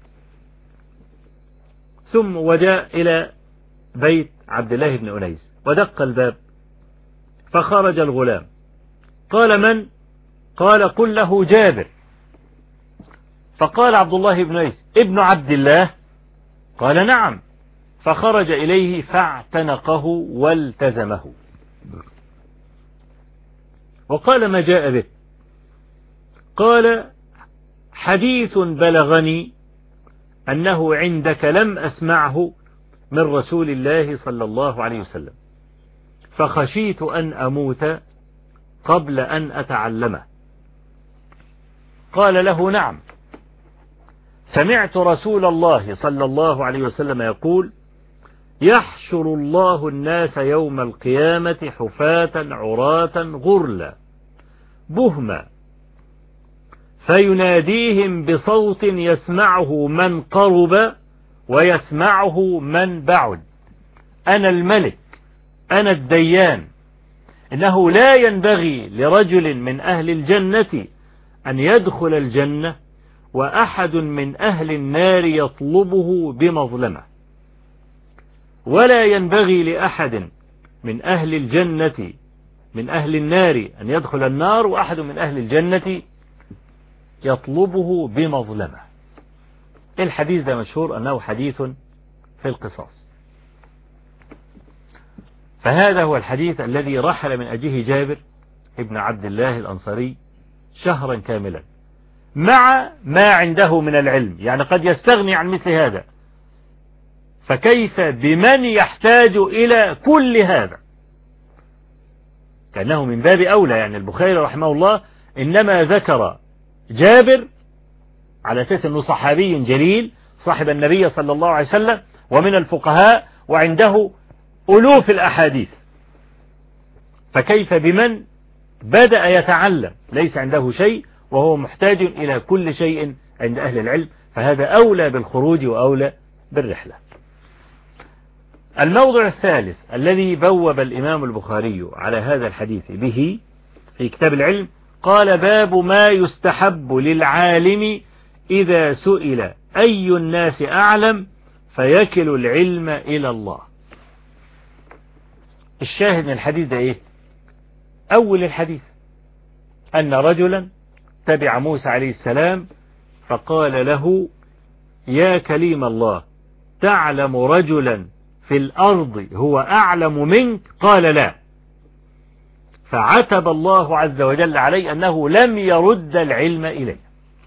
ثم وجاء إلى بيت عبد الله بن أنيس ودق الباب، فخرج الغلام قال من؟ قال قل له جابر. فقال عبد الله بن أنيس ابن عبد الله؟ قال نعم. فخرج إليه فاعتنقه والتزمه، وقال ما جاء به؟ قال حديث بلغني أنه عندك لم أسمعه من رسول الله صلى الله عليه وسلم، فخشيت أن أموت قبل أن أتعلمه. قال له نعم، سمعت رسول الله صلى الله عليه وسلم يقول يحشر الله الناس يوم القيامة حفاة عراة غرلا بهما، فيناديهم بصوت يسمعه من قرب ويسمعه من بعد، أنا الملك أنا الديان، إنه لا ينبغي لرجل من أهل الجنة أن يدخل الجنة وأحد من أهل النار يطلبه بمظلمة، ولا ينبغي لأحد من أهل الجنة من أهل النار أن يدخل النار وأحد من أهل الجنة يطلبه بمظلمة. الحديث ده مشهور أنه حديث في القصاص، فهذا هو الحديث الذي رحل من أجله جابر ابن عبد الله الأنصاري شهرا كاملا مع ما عنده من العلم، يعني قد يستغني عن مثل هذا، فكيف بمن يحتاج إلى كل هذا؟ كأنه من باب أولى. يعني البخاري رحمه الله إنما ذكر جابر على أساس أنه صحابي جليل صاحب النبي صلى الله عليه وسلم ومن الفقهاء وعنده ألوف الأحاديث، فكيف بمن بدأ يتعلم ليس عنده شيء وهو محتاج إلى كل شيء عند أهل العلم؟ فهذا أولى بالخروج وأولى بالرحلة. الموضع الثالث الذي بوب الإمام البخاري على هذا الحديث به في كتاب العلم، قال باب ما يستحب للعالم إذا سئل أي الناس أعلم فيكل العلم إلى الله. الشاهد من الحديث ده إيه؟ أول الحديث أن رجلا تبع موسى عليه السلام فقال له يا كليم الله تعلم رجلا في الأرض هو أعلم منك؟ قال لا. فعتب الله عز وجل عليه أنه لم يرد العلم إليه.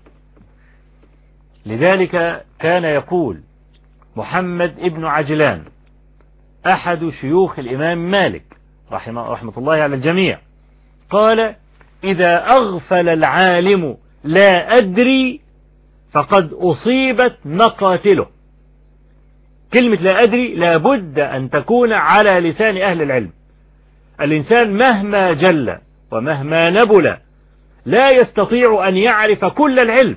لذلك كان يقول محمد ابن عجلان أحد شيوخ الإمام مالك رحمه, رحمة الله على الجميع، قال إذا أغفل العالم لا أدري فقد أصيبت مقاتله. كلمة لا أدري لابد أن تكون على لسان أهل العلم. الإنسان مهما جل ومهما نبل لا يستطيع أن يعرف كل العلم.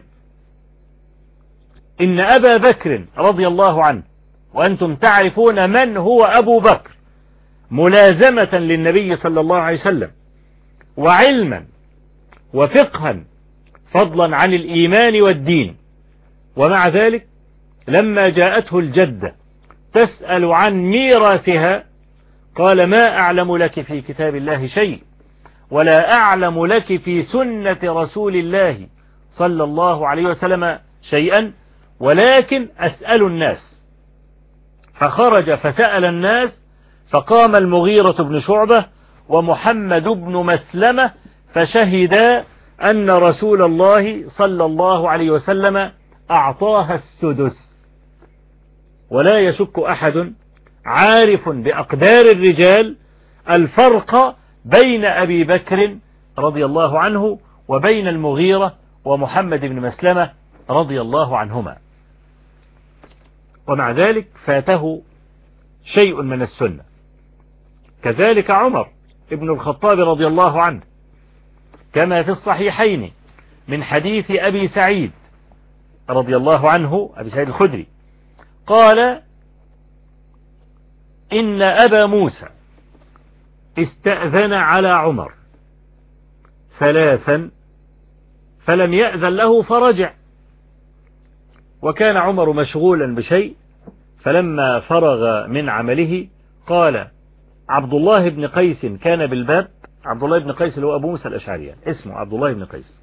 إن أبا بكر رضي الله عنه، وأنتم تعرفون من هو أبو بكر، ملازمة للنبي صلى الله عليه وسلم وعلما وفقها فضلا عن الإيمان والدين، ومع ذلك لما جاءته الجدة تسأل عن ميراثها قال ما أعلم لك في كتاب الله شيء ولا أعلم لك في سنة رسول الله صلى الله عليه وسلم شيئا، ولكن أسأل الناس. فخرج فسأل الناس، فقام المغيرة بن شعبة ومحمد بن مسلمة فشهدا أن رسول الله صلى الله عليه وسلم أعطاها السدس. ولا يشك أحد عارف بأقدار الرجال الفرق بين أبي بكر رضي الله عنه وبين المغيرة ومحمد بن مسلمة رضي الله عنهما، ومع ذلك فاته شيء من السنة. كذلك عمر ابن الخطاب رضي الله عنه كما في الصحيحين من حديث أبي سعيد رضي الله عنه، أبي سعيد الخدري، قال إن أبا موسى استأذن على عمر ثلاثا فلم يأذن له فرجع، وكان عمر مشغولا بشيء، فلما فرغ من عمله قال عبد الله بن قيس كان بالباب. عبد الله بن قيس اللي هو أبو موسى الأشعري اسمه عبد الله بن قيس.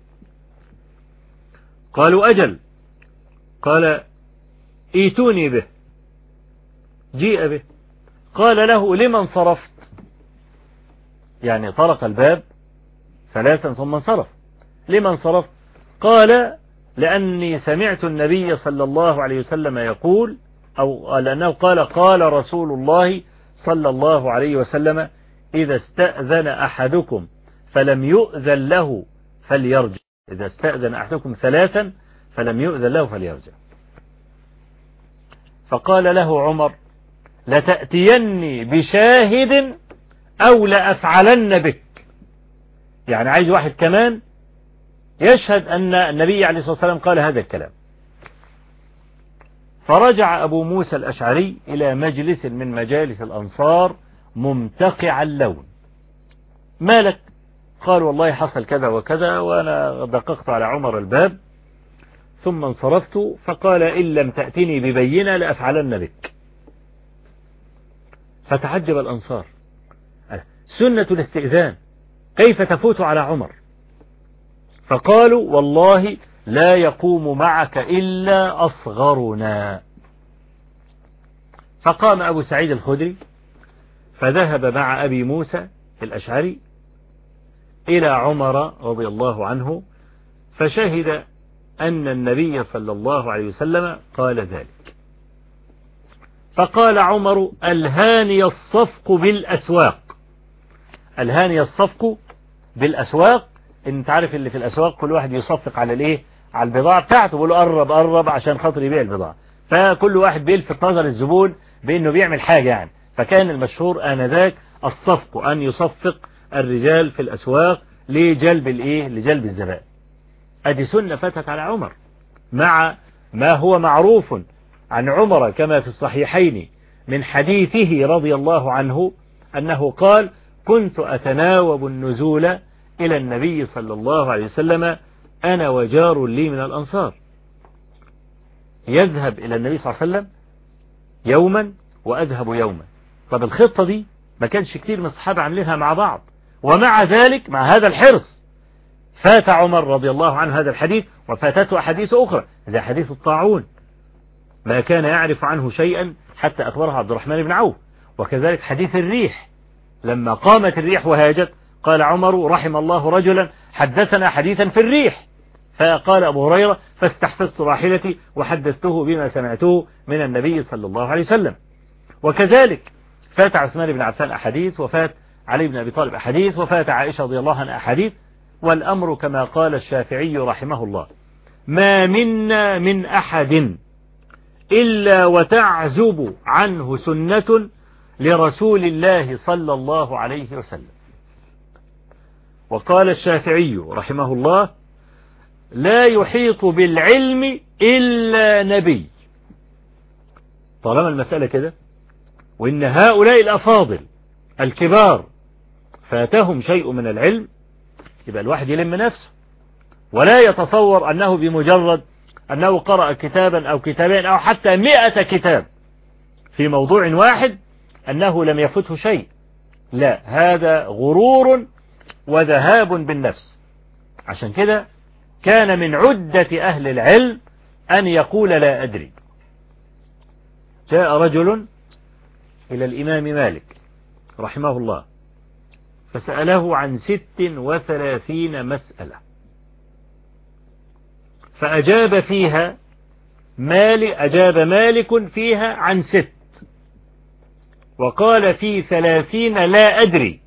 قالوا أجل. قال ايتوني به. جيء به. قال له لمن صرفت؟ يعني طرق الباب ثلاثا ثم انصرف. لمن صرفت؟ قال لأني سمعت النبي صلى الله عليه وسلم يقول، أو لأنه قال قال رسول الله صلى الله عليه وسلم إذا استأذن أحدكم فلم يؤذن له فليرجع. إذا استأذن أحدكم ثلاثا فلم يؤذن له فليرجع. فقال له عمر لتأتيني بشاهد أو لأفعلن بك. يعني عايز واحد كمان يشهد أن النبي عليه الصلاة والسلام قال هذا الكلام. فرجع أبو موسى الأشعري إلى مجلس من مجالس الأنصار ممتقع اللون. مالك؟ قال والله حصل كذا وكذا وأنا دققت على عمر الباب ثم انصرفت، فقال إن لم تأتني ببينة لأفعلن بك. فتعجب الأنصار، سنة الاستئذان كيف تفوت على عمر؟ فقالوا والله لا يقوم معك إلا أصغرنا. فقام أبو سعيد الخدري فذهب مع أبي موسى الأشعري إلى عمر رضي الله عنه فشهد أن النبي صلى الله عليه وسلم قال ذلك. فقال عمر ألهاني الصفق بالأسواق. ألهاني الصفق بالأسواق، انت عارف اللي في الأسواق كل واحد يصفق على الايه، على البضاعة بتاعته، بيقول له قرب قرب عشان خاطر يبيع البضاعة، فكل واحد بيلفت نظر الزبون بأنه بيعمل حاجة يعني. فكان المشهور آنذاك الصفق، أن يصفق الرجال في الأسواق لجلب الايه، لجلب الزبائن. ادي سنة فتت على عمر، مع ما هو معروف عن عمر كما في الصحيحين من حديثه رضي الله عنه أنه قال كنت أتناوب النزول إلى النبي صلى الله عليه وسلم أنا وجار لي من الأنصار. يذهب إلى النبي صلى الله عليه وسلم يوما وأذهب يوما. طب الخطة دي ما كانش كتير من الصحابة عاملينها مع بعض، ومع ذلك مع هذا الحرص فات عمر رضي الله عنه هذا الحديث، وفاتته أحاديث أخرى زي حديث الطاعون ما كان يعرف عنه شيئا حتى أخبره عبد الرحمن بن عوف. وكذلك حديث الريح، لما قامت الريح وهاجت قال عمر رحم الله رجلا حدثنا حديثا في الريح، فقال أبو هريرة فاستحفظت راحلتي وحدثته بما سمعته من النبي صلى الله عليه وسلم. وكذلك فات عثمان بن عفان أحاديث، وفات علي بن أبي طالب أحاديث، وفات عائشة رضي الله عنها أحاديث. والأمر كما قال الشافعي رحمه الله: ما منا من أحد إلا وتعزب عنه سنة لرسول الله صلى الله عليه وسلم. وقال الشافعي رحمه الله: لا يحيط بالعلم إلا نبي. طالما المسألة كده، وإن هؤلاء الأفاضل الكبار فاتهم شيء من العلم، يبقى الواحد يلم نفسه، ولا يتصور أنه بمجرد أنه قرأ كتابا أو كتابين أو حتى مئة كتاب في موضوع واحد أنه لم يفته شيء. لا، هذا غرور وذهاب بالنفس. عشان كده كان من عدة أهل العلم أن يقول لا أدري. جاء رجل إلى الإمام مالك رحمه الله فسأله عن ست وثلاثين مسألة، فأجاب فيها مالك أجاب مالك فيها عن ست، وقال في ثلاثين لا أدري.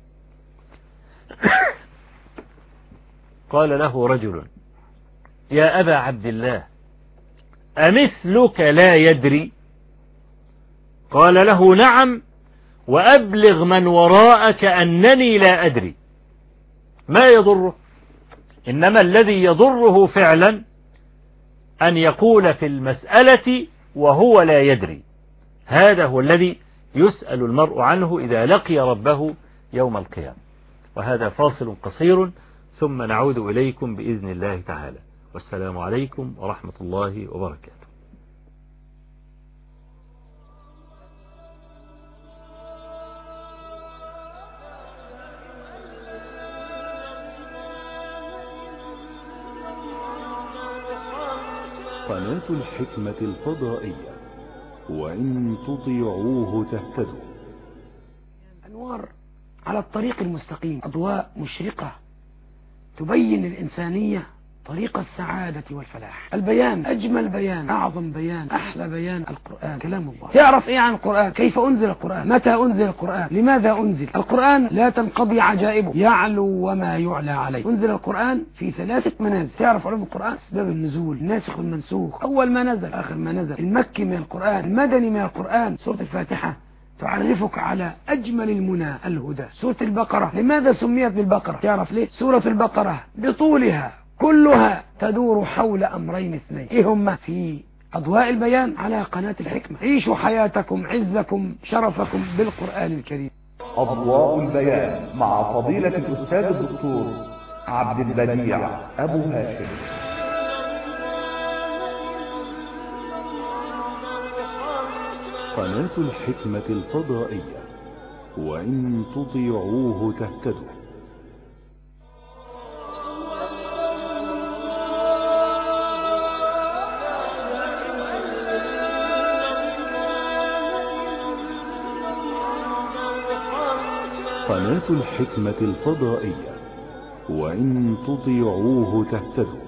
قال له رجل: يا أبا عبد الله، أمثلك لا يدري؟ قال له: نعم، وأبلغ من وراءك أنني لا أدري. ما يضره، إنما الذي يضره فعلا أن يقول في المسألة وهو لا يدري. هذا هو الذي يسأل المرء عنه إذا لقي ربه يوم القيامة. وهذا فاصل قصير ثم نعود إليكم بإذن الله تعالى، والسلام عليكم ورحمة الله وبركاته. قناة الحكمة الفضائية، وإن تطيعوه تهتدوا. أنوار على الطريق المستقيم، أضواء مشرقة تبين للإنسانية طريق السعادة والفلاح. البيان، أجمل بيان، أعظم بيان، أحلى بيان القرآن، كلام الله. تعرف إيه عن القرآن؟ كيف أنزل القرآن؟ متى أنزل القرآن؟ لماذا أنزل القرآن؟ لا تنقضي عجائبه، يعلو وما يعلى عليه. أنزل القرآن في ثلاثة منازل. تعرف علوم القرآن؟ أسباب النزول، الناسخ والمنسوخ، أول ما نزل، آخر ما نزل، المكي من القرآن، المدني من القرآن. سورة الفاتحة تعرفك على أجمل المنى الهدى. سورة البقرة لماذا سميت بالبقرة؟ تعرف ليه؟ سورة البقرة بطولها كلها تدور حول أمرين اثنين، إيه هما؟ في أضواء البيان على قناة الحكمة. عيشوا حياتكم، عزكم، شرفكم بالقرآن الكريم. أضواء البيان مع فضيلة الأستاذ الدكتور عبد البديع أبو هاشم. قناة الحكمة الفضائية، وإن تطيعوه تهتدوا. قناة الحكمة الفضائية، وإن تطيعوه تهتدوا.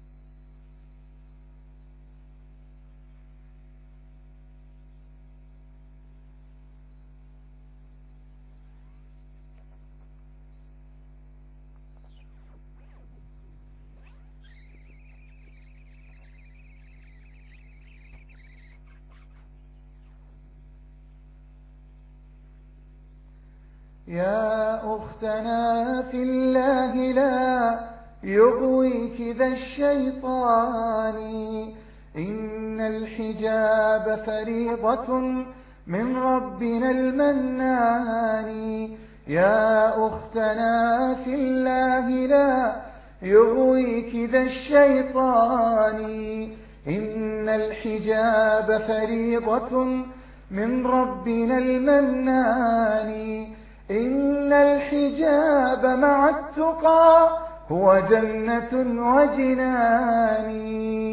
يا أختنا في الله لا يغويك ذا الشيطان، إن الحجاب فريضة من ربنا المنان. يا أختنا في الله لا يغويك ذا الشيطان، إن الحجاب فريضة من ربنا المنان. إن الحجاب مع التقى هو جنة وجنان.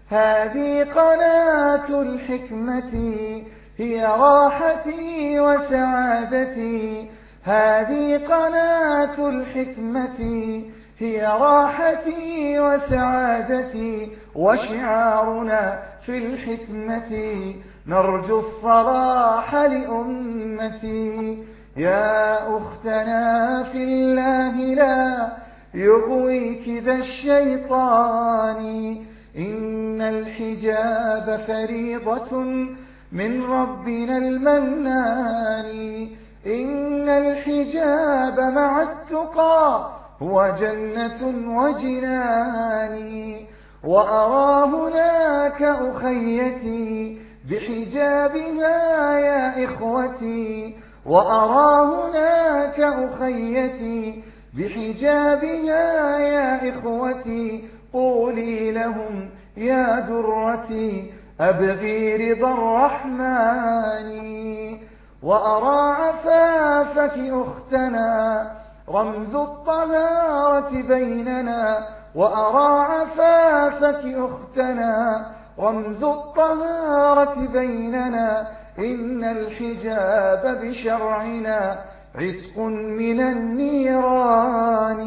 هذه قناة الحكمة هي راحتي وسعادتي هذه قناة الحكمة هي راحتي وسعادتي وشعارنا في الحكمة نرجو الصلاح لأمتي يا أختنا في الله لا يغويك ذا الشيطان إن الحجاب فريضة من ربنا المنان إن الحجاب مع التقى هو جنة وجنان وأرى هناك أخيتي بحجابها يا إخوتي وأرى هناك أخيتي بحجابها يا إخوتي قولي لهم يا درتي أبغي رضا الرحمن وأرى عفافك أختنا رمز الطهارة بيننا وأرى عفافك أختنا رمز الطهارة بيننا إن الحجاب بشرعنا عتق من النيران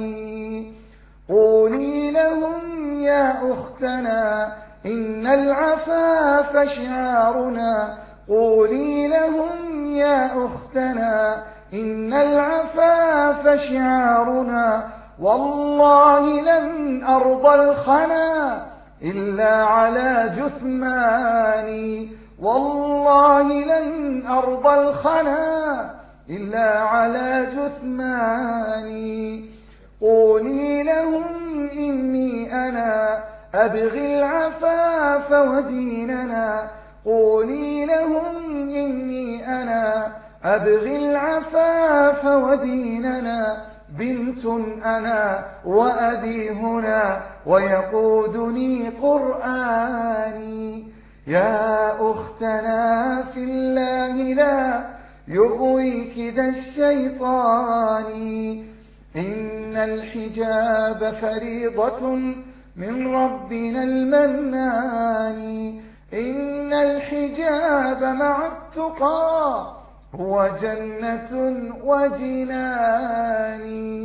قولي لهم يا أختنا إن العفاف شعارنا قولي لهم يا أختنا إن العفاف شعارنا والله لن أرضى الخنا إلا على جثماني والله لن أرضى الخنا إلا على جثماني قولي لهم إني أنا أبغي العفاف وديننا قولي لهم إني أنا أبغي العفاف وديننا بنت أنا وأبي هنا ويقودني قرآني يا أختنا في الله لا يغويك ذا الشيطان إن الحجاب فريضة من ربنا المنان إن الحجاب مع التقى هو جنة وجنان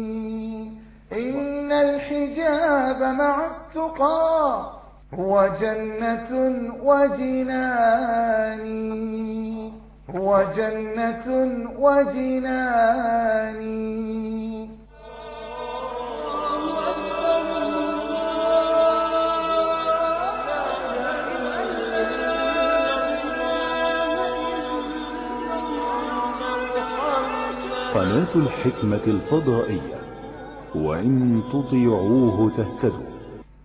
إن الحجاب مع التقى هو جنة وجنان هو جنة وجنان قناة الحكمة الفضائية وإن تطيعوه تهتدوا.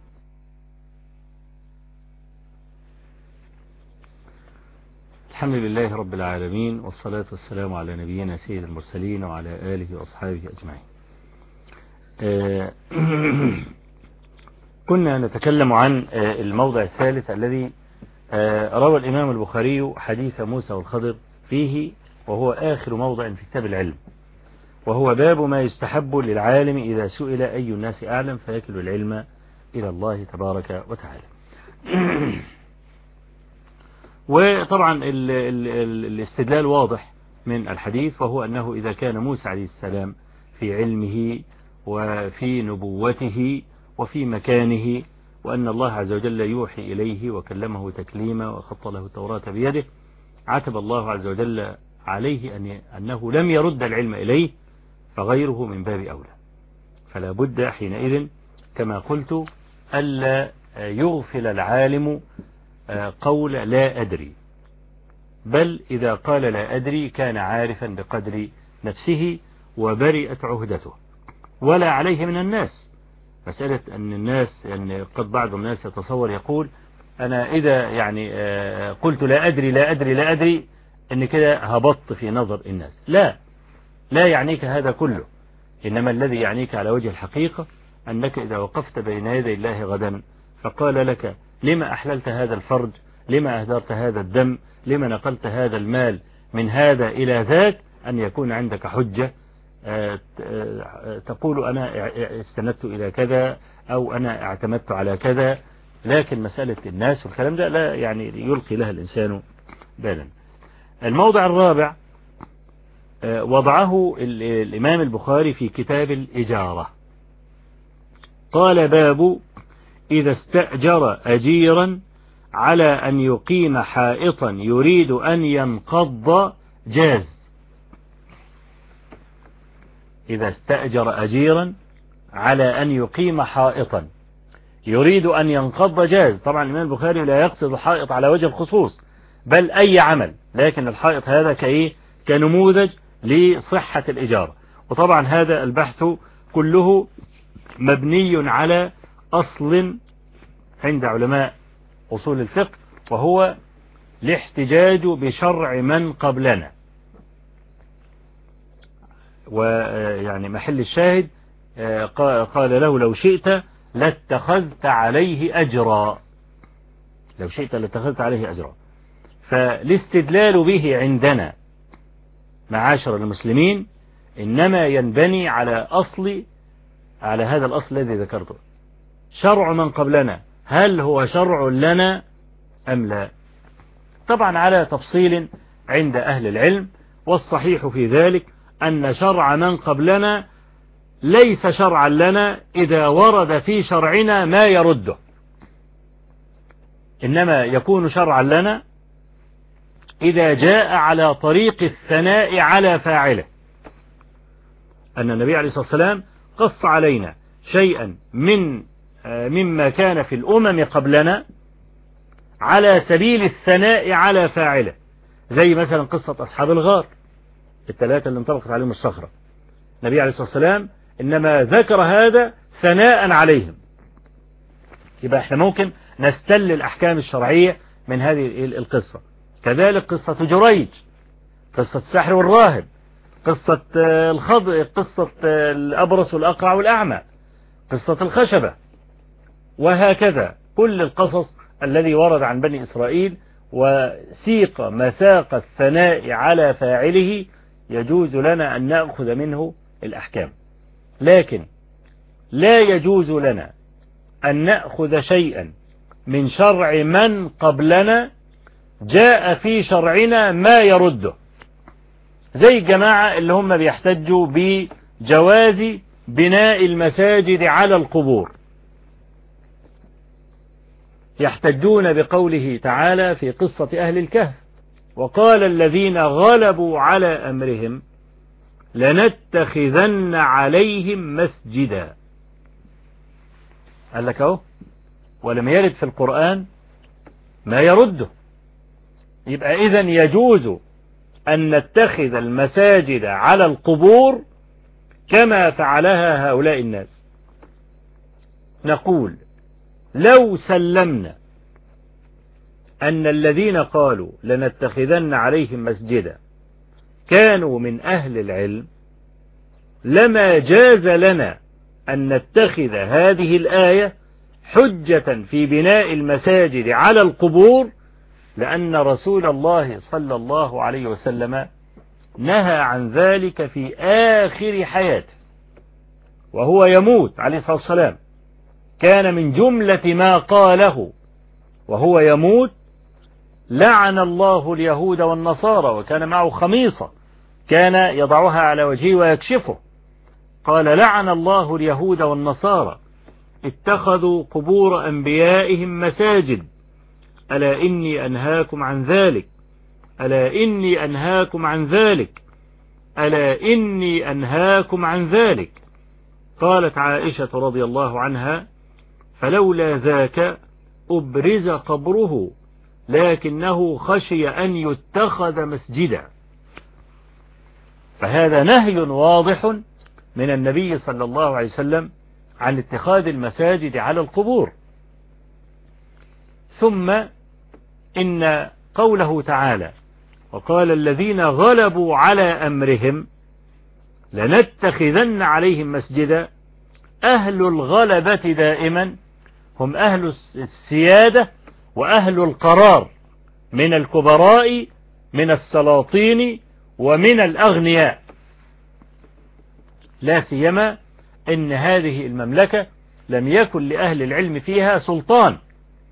الحمد لله رب العالمين والصلاة والسلام على نبينا سيد المرسلين وعلى آله وأصحابه أجمعين. آه كنا نتكلم عن آه الموضع الثالث الذي آه روى الإمام البخاري حديث موسى والخضر فيه، وهو آخر موضع في كتاب العلم، وهو باب ما يستحب للعالم إذا سئل أي الناس أعلم فيكل العلم إلى الله تبارك وتعالى. وطبعا ال ال ال الاستدلال واضح من الحديث، وهو أنه إذا كان موسى عليه السلام في علمه وفي نبوته وفي مكانه، وأن الله عز وجل يوحي إليه وكلمه تكليما وخط له التوراة بيده، عتب الله عز وجل عليه أن أنه لم يرد العلم إليه، فغيره من باب أولى. فلا بد حينئذ كما قلت ألا يغفل العالم قول لا أدري، بل إذا قال لا أدري كان عارفا بقدر نفسه وبرئت عهدته، ولا عليه من الناس. مسألة أن الناس يعني قد بعض الناس يتصور يقول أنا إذا يعني قلت لا أدري لا أدري لا أدري أن كده هبط في نظر الناس. لا لا يعنيك هذا كله، إنما الذي يعنيك على وجه الحقيقة أنك إذا وقفت بين يدي الله غدا فقال لك لما أحللت هذا الفرج، لما أهدرت هذا الدم، لما نقلت هذا المال من هذا إلى ذاك، أن يكون عندك حجة تقول أنا استندت إلى كذا أو أنا اعتمدت على كذا، لكن مسألة الناس والكلام ده لا يعني يلقي لها الإنسان بالا. الموضع الرابع وضعه الإمام البخاري في كتاب الإجارة، قال: باب إذا استأجر أجيرا على أن يقيم حائطا يريد أن ينقض جاز. إذا استأجر أجيرا على أن يقيم حائطا يريد أن ينقض جاز. طبعا الإمام البخاري لا يقصد حائط على وجه الخصوص بل أي عمل، لكن الحائط هذا كإيه؟ كنموذج لصحة الإجارة. وطبعا هذا البحث كله مبني على أصل عند علماء أصول الفقه، وهو الاحتجاج بشرع من قبلنا. ويعني محل الشاهد قال له: لو شئت لاتخذت عليه أجرا، لو شئت لاتخذت عليه أجرا. فالاستدلال به عندنا معاشر المسلمين إنما ينبني على أصل على هذا الأصل الذي ذكرته، شرع من قبلنا، هل هو شرع لنا أم لا؟ طبعا على تفصيل عند أهل العلم، والصحيح في ذلك أن شرع من قبلنا ليس شرعا لنا إذا ورد في شرعنا ما يرده، إنما يكون شرعا لنا إذا جاء على طريق الثناء على فاعله. أن النبي عليه الصلاة والسلام قص علينا شيئا من مما كان في الأمم قبلنا على سبيل الثناء على فاعله، زي مثلا قصة أصحاب الغار الثلاثة اللي انطبقت عليهم الصخرة. النبي عليه الصلاة والسلام إنما ذكر هذا ثناء عليهم. يبقى احنا ممكن نستل الأحكام الشرعية من هذه القصة. كذلك قصة جريج، قصة الساحر والراهب، قصة الخضر، قصة الأبرص والأقرع والأعمى، قصة الخشبة، وهكذا كل القصص الذي ورد عن بني إسرائيل وسيق مساق الثناء على فاعله يجوز لنا أن نأخذ منه الأحكام. لكن لا يجوز لنا أن نأخذ شيئا من شرع من قبلنا جاء في شرعنا ما يرده، زي الجماعة اللي هم بيحتجوا بجواز بناء المساجد على القبور، يحتجون بقوله تعالى في قصة أهل الكهف: وقال الذين غلبوا على أمرهم لنتخذن عليهم مسجدا. قال لك اهو، ولم يرد في القرآن ما يرده. يبقى إذن يجوز أن نتخذ المساجد على القبور كما فعلها هؤلاء الناس. نقول: لو سلمنا أن الذين قالوا لنتخذن عليهم مسجدا كانوا من أهل العلم لما جاز لنا أن نتخذ هذه الآية حجة في بناء المساجد على القبور، لأن رسول الله صلى الله عليه وسلم نهى عن ذلك في آخر حياته وهو يموت عليه الصلاة والسلام. كان من جملة ما قاله وهو يموت: لعن الله اليهود والنصارى. وكان معه خميصة كان يضعها على وجهه ويكشفه. قال: لعن الله اليهود والنصارى اتخذوا قبور أنبيائهم مساجد، ألا إني أنهاكم عن ذلك، ألا إني أنهاكم عن ذلك، ألا إني أنهاكم عن ذلك. قالت عائشة رضي الله عنها: فلولا ذاك أبرز قبره لكنه خشي أن يتخذ مسجدا. فهذا نهي واضح من النبي صلى الله عليه وسلم عن اتخاذ المساجد على القبور. ثم إن قوله تعالى: وقال الذين غلبوا على أمرهم لنتخذن عليهم مسجدا. أهل الغلبة دائما هم أهل السيادة وأهل القرار من الكبراء من السلاطين ومن الأغنياء، لا سيما إن هذه المملكة لم يكن لأهل العلم فيها سلطان،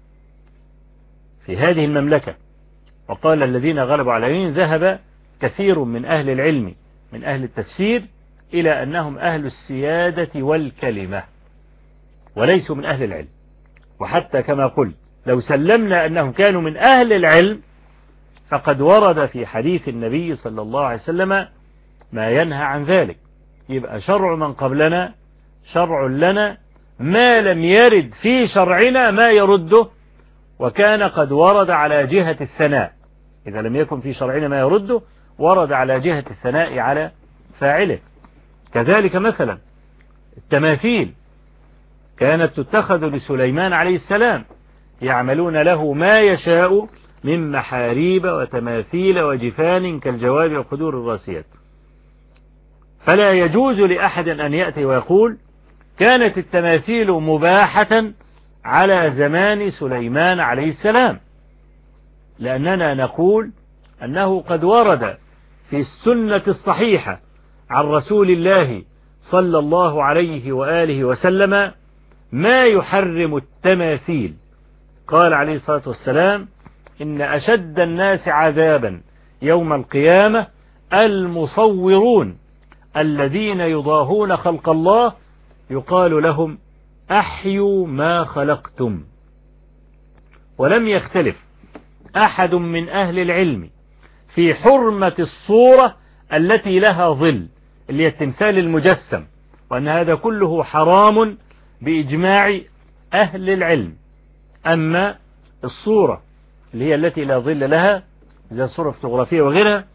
في هذه المملكة. وقال الذين غلبوا على دينهم ذهب كثير من أهل العلم من أهل التفسير إلى أنهم أهل السيادة والكلمة وليسوا من أهل العلم. وحتى كما قلت لو سلمنا أنهم كانوا من أهل العلم فقد ورد في حديث النبي صلى الله عليه وسلم ما ينهى عن ذلك. يبقى شرع من قبلنا شرع لنا ما لم يرد في شرعنا ما يرده، وكان قد ورد على جهة الثناء. إذا لم يكن في شرعنا ما يرده ورد على جهة الثناء على فاعله. كذلك مثلا التماثيل كانت تتخذ لسليمان عليه السلام، يعملون له ما يشاء من محاريب وتماثيل وجفان كالجواب والقدور الراسيات. فلا يجوز لأحد أن يأتي ويقول كانت التماثيل مباحة على زمان سليمان عليه السلام، لأننا نقول أنه قد ورد في السنة الصحيحة عن رسول الله صلى الله عليه وآله وسلم ما يحرم التماثيل. قال عليه الصلاة والسلام إن أشد الناس عذابا يوم القيامة المصورون الذين يضاهون خلق الله يقال لهم أحيوا ما خلقتم. ولم يختلف أحد من أهل العلم في حرمة الصورة التي لها ظل اللي هي التمثال المجسم، وأن هذا كله حرام بإجماع أهل العلم. أما الصورة اللي هي التي لا ظل لها زي الصورة الفوتوغرافية وغيرها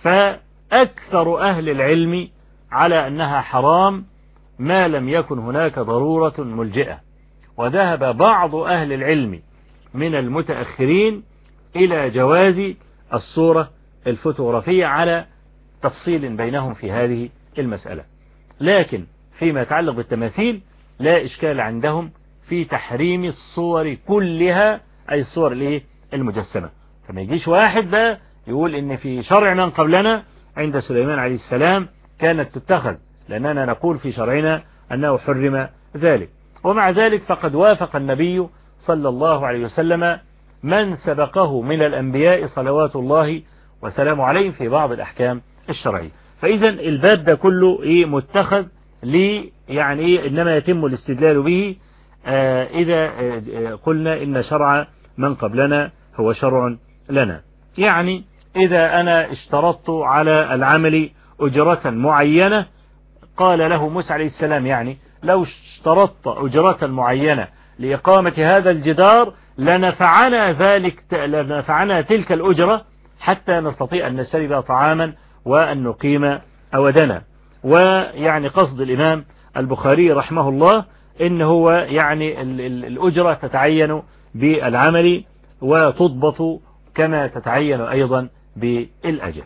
فأكثر أهل العلم على أنها حرام ما لم يكن هناك ضرورة ملجئة. وذهب بعض أهل العلم من المتأخرين إلى جواز الصورة الفوتوغرافية على تفصيل بينهم في هذه المسألة. لكن فيما يتعلق بالتماثيل لا إشكال عندهم في تحريم الصور كلها، أي الصور الايه المجسمة. فما يجيش واحد بقى يقول إن في شرع من قبلنا عند سليمان عليه السلام كانت تتخذ، لأننا نقول في شرعنا أنه حرم ذلك. ومع ذلك فقد وافق النبي صلى الله عليه وسلم من سبقه من الأنبياء صلوات الله وسلامه عليه في بعض الأحكام الشرعية. فإذا الباب ده كله إيه متخذ لي يعني إيه إنما يتم الاستدلال به آه إذا آه قلنا إن شرع من قبلنا هو شرع لنا. يعني إذا أنا اشترطت على العمل أجرة معينة، قال له موسى عليه السلام يعني لو اشترطت أجرة معينة لإقامة هذا الجدار لنفعنا ذلك لنفعنا تلك الأجرة حتى نستطيع أن نشتري بها طعاما وأن نقيم أودنا. ويعني قصد الإمام البخاري رحمه الله إن هو يعني الأجرة تتعين بالعمل وتضبط كما تتعين أيضا بالأجر.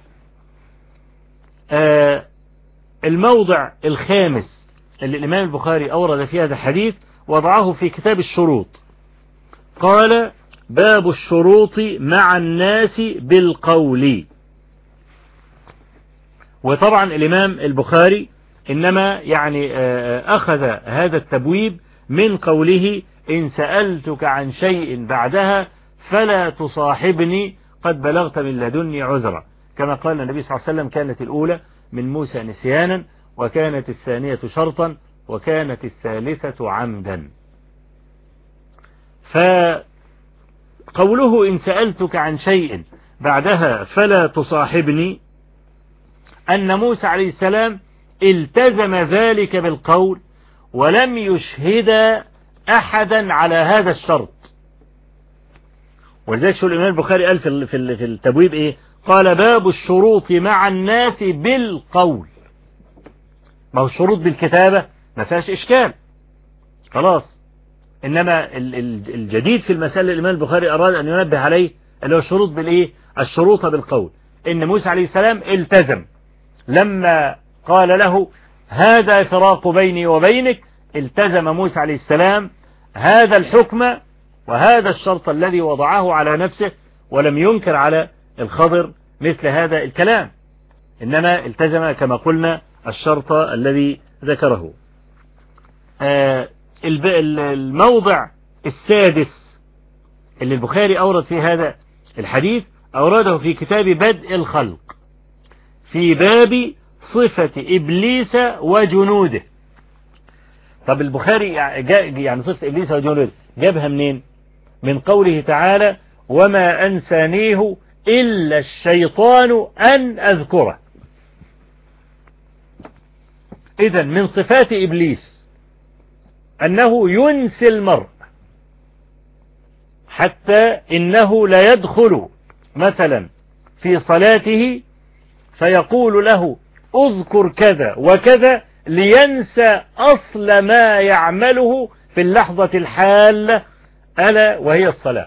آه الموضع الخامس اللي الإمام البخاري أورد في هذا الحديث وضعه في كتاب الشروط. قال باب الشروط مع الناس بالقول. وطبعا الإمام البخاري إنما يعني أخذ هذا التبويب من قوله إن سألتك عن شيء بعدها فلا تصاحبني قد بلغت من لدني عذرا، كما قال النبي صلى الله عليه وسلم كانت الأولى من موسى نسيانا وكانت الثانية شرطا وكانت الثالثة عمدا. فقوله إن سألتك عن شيء بعدها فلا تصاحبني أن موسى عليه السلام التزم ذلك بالقول ولم يشهد أحدا على هذا الشرط. ولذلك شو الإمام البخاري قال في في التبويب إيه؟ قال باب الشروط مع الناس بالقول. ما هو الشروط بالكتابة ما فيهاش إشكال خلاص، إنما الجديد في المسألة الإمام البخاري أراد أن ينبه عليه اللي هو الشروط بالإيه؟ الشروط بالقول. إن موسى عليه السلام التزم لما قال له هذا فراق بيني وبينك، التزم موسى عليه السلام هذا الحكم وهذا الشرط الذي وضعه على نفسه ولم ينكر على الخضر مثل هذا الكلام، إنما التزم كما قلنا الشرط الذي ذكره. آه الموضع السادس اللي البخاري أورد في هذا الحديث أورده في كتاب بدء الخلق في باب صفة إبليس وجنوده. طب البخاري يعني صفة إبليس وجنوده جابها منين؟ من قوله تعالى وما أنسانيه إلا الشيطان أن أذكره. إذن من صفات إبليس أنه ينسي المرء، حتى إنه لا يدخل مثلا في صلاته فيقول له اذكر كذا وكذا لينسى أصل ما يعمله في اللحظة الحالة ألا وهي الصلاة.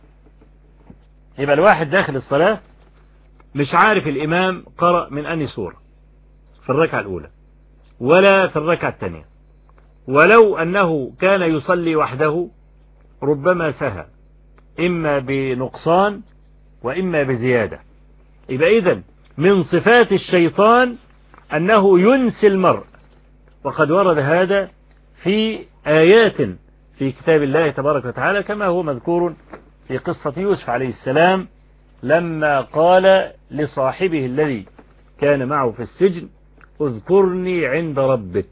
يبقى الواحد داخل الصلاة مش عارف الإمام قرأ من أني سورة في الركعة الأولى ولا في الركعة الثانية، ولو أنه كان يصلي وحده ربما سهى إما بنقصان وإما بزيادة. يبقى إذن من صفات الشيطان أنه ينسي المرء، وقد ورد هذا في آيات في كتاب الله تبارك وتعالى كما هو مذكور في قصة يوسف عليه السلام لما قال لصاحبه الذي كان معه في السجن اذكرني عند ربك،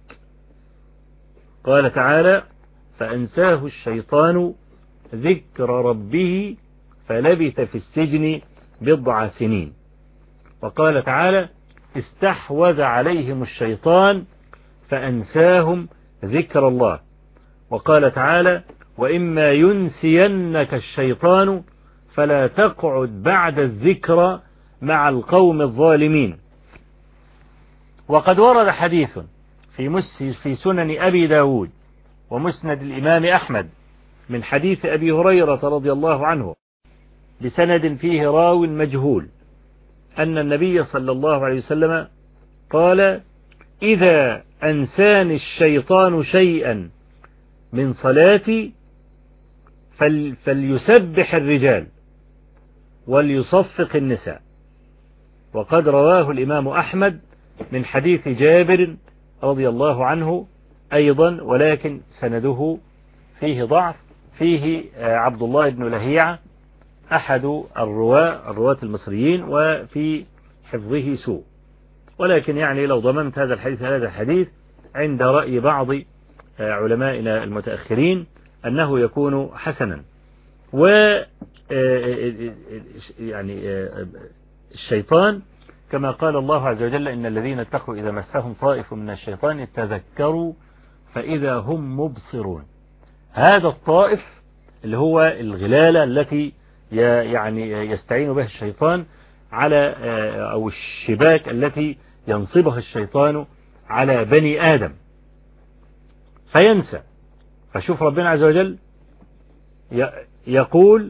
قال تعالى فأنساه الشيطان ذكر ربه فلبث في السجن بضع سنين. وقال تعالى استحوذ عليهم الشيطان فأنساهم ذكر الله. وقال تعالى وإما ينسينك الشيطان فلا تقعد بعد الذكرى مع القوم الظالمين. وقد ورد حديث في في سنن أبي داود ومسند الإمام أحمد من حديث أبي هريرة رضي الله عنه بسند فيه راو مجهول أن النبي صلى الله عليه وسلم قال إذا أنساني الشيطان شيئا من صلاتي فل فليسبح الرجال وليصفق النساء. وقد رواه الإمام أحمد من حديث جابر رضي الله عنه أيضا، ولكن سنده فيه ضعف، فيه عبد الله بن لهيعة أحد الرواة الرواة المصريين وفي حفظه سوء، ولكن يعني لو ضممت هذا الحديث هذا الحديث عند رأي بعض علمائنا المتأخرين أنه يكون حسنا. و يعني الشيطان كما قال الله عز وجل إن الذين اتقوا إذا مسهم طائف من الشيطان تذكروا فإذا هم مبصرون. هذا الطائف اللي هو الغلالة التي يعني يستعين بها الشيطان على أو الشباك التي ينصبها الشيطان على بني آدم فينسى. فشوف ربنا عز وجل يقول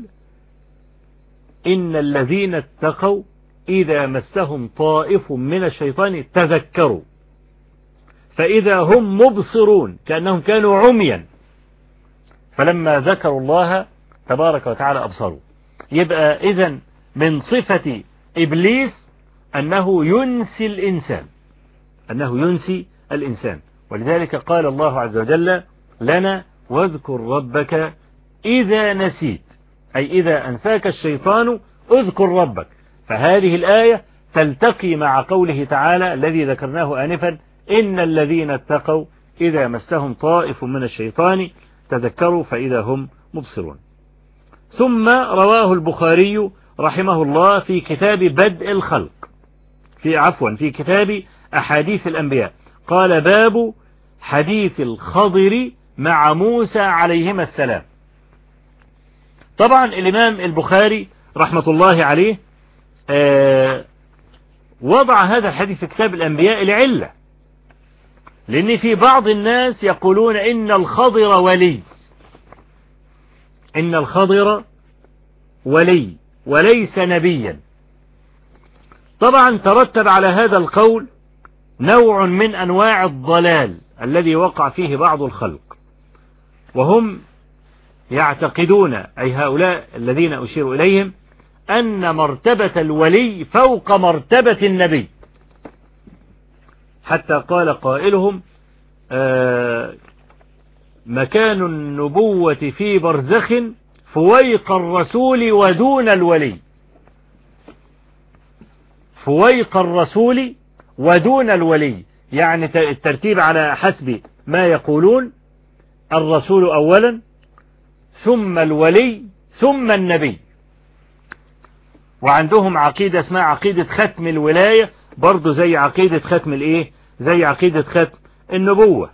إن الذين اتقوا إذا مسهم طائف من الشيطان تذكروا فإذا هم مبصرون كأنهم كانوا عميا فلما ذكروا الله تبارك وتعالى أبصروا. يبقى إذن من صفة إبليس أنه ينسي الإنسان أنه ينسي الإنسان ولذلك قال الله عز وجل لنا واذكر ربك إذا نسيت، أي إذا أنساك الشيطان اذكر ربك. فهذه الآية تلتقي مع قوله تعالى الذي ذكرناه آنفا إن الذين اتقوا إذا مسهم طائف من الشيطان تذكروا فإذا هم مبصرون. ثم رواه البخاري رحمه الله في كتاب بدء الخلق في عفوا في كتاب أحاديث الأنبياء قال باب حديث الخضر مع موسى عليهما السلام. طبعا الإمام البخاري رحمة الله عليه آه وضع هذا الحديث في كتاب الأنبياء لعلة، لأن في بعض الناس يقولون إن الخضر ولي إن الخضر ولي وليس نبيا. طبعا ترتب على هذا القول نوع من أنواع الضلال الذي وقع فيه بعض الخلق، وهم يعتقدون أي هؤلاء الذين أشير إليهم أن مرتبة الولي فوق مرتبة النبي، حتى قال قائلهم آه مكان النبوة في برزخ فويق الرسول ودون الولي، فويق الرسول ودون الولي، يعني الترتيب على حسب ما يقولون، الرسول أولا ثم الولي ثم النبي. وعندهم عقيدة اسمها عقيدة ختم الولاية، برضو زي عقيدة ختم الايه، زي عقيدة ختم النبوة.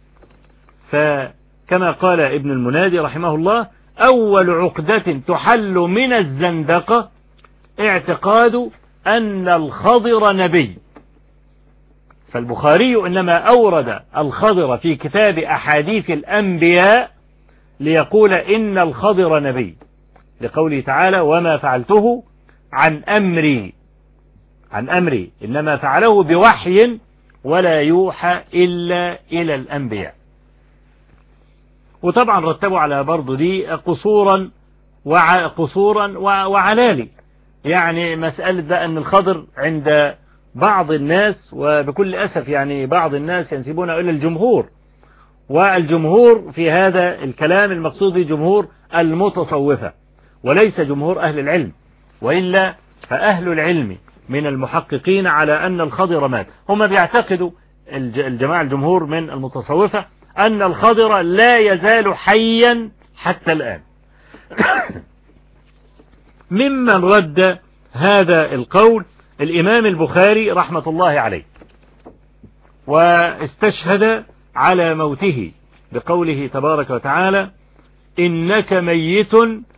فكما قال ابن المنادي رحمه الله: أول عقدة تحل من الزندقة اعتقاد أن الخضر نبي. فالبخاري إنما أورد الخضر في كتاب أحاديث الأنبياء ليقول إن الخضر نبي، لقوله تعالى: وما فعلته عن أمري، عن أمري، إنما فعله بوحي ولا يوحى إلا إلى الأنبياء. وطبعا رتبوا على برضو دي قصورا وقصورا وعلالي، يعني مسألة بقى أن الخضر عند بعض الناس، وبكل أسف يعني بعض الناس ينسبونه إلى الجمهور، والجمهور في هذا الكلام المقصود جمهور المتصوفة وليس جمهور أهل العلم، وإلا فأهل العلم من المحققين على أن الخضر مات. هم بيعتقدوا الجماعة الجمهور من المتصوفة أن الخضر لا يزال حيا حتى الآن. ممن رد هذا القول الإمام البخاري رحمة الله عليه، واستشهد على موته بقوله تبارك وتعالى: إنك ميت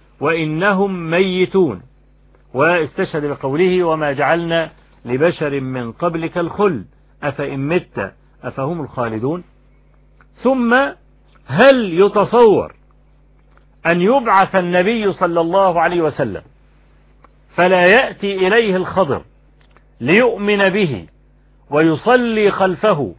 وإنهم ميتون، واستشهد بقوله: وما جعلنا لبشر من قبلك الخلد أفإن مت أفهم الخالدون. ثم هل يتصور أن يبعث النبي صلى الله عليه وسلم فلا يأتي إليه الخضر ليؤمن به ويصلي خلفه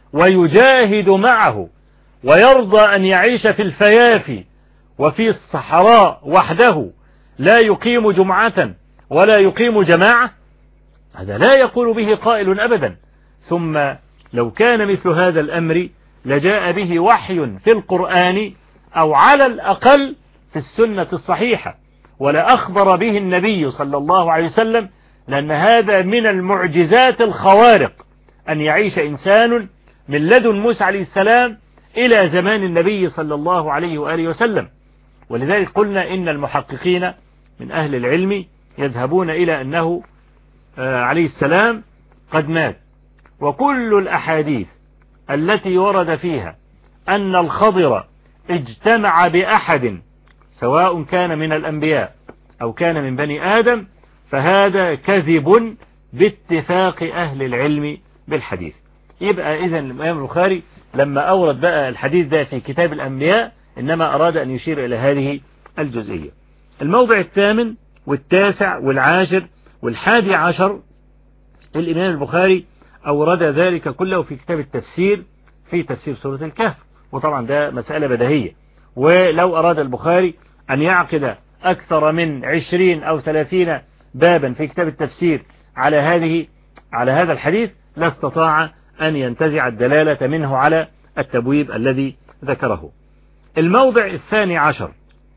ويجاهد معه ويرضى أن يعيش في الفيافي وفي الصحراء وحده لا يقيم جمعة ولا يقيم جماعة؟ هذا لا يقول به قائل أبدا. ثم لو كان مثل هذا الأمر لجاء به وحي في القرآن أو على الأقل في السنة الصحيحة، ولا أخبر به النبي صلى الله عليه وسلم، لأن هذا من المعجزات الخوارق أن يعيش إنسان من لدن موسى عليه السلام إلى زمان النبي صلى الله عليه وآله وسلم. ولذلك قلنا إن المحققين من أهل العلم يذهبون إلى أنه عليه السلام قد مات. وكل الأحاديث التي ورد فيها أن الخضر اجتمع بأحد سواء كان من الأنبياء أو كان من بني آدم فهذا كذب باتفاق أهل العلم بالحديث. يبقى إذن الإمام البخاري لما أورد بقى الحديث ده في كتاب الأنبياء إنما أراد أن يشير إلى هذه الجزئية. الموضع الثامن والتاسع والعاشر والحادي عشر الإمام البخاري أورد ذلك كله في كتاب التفسير في تفسير سورة الكهف، وطبعا ده مسألة بديهية. ولو أراد البخاري أن يعقد أكثر من عشرين أو ثلاثين بابا في كتاب التفسير على هذه على هذا الحديث لا استطاع أن ينتزع الدلالة منه على التبويب الذي ذكره. الموضع الثاني عشر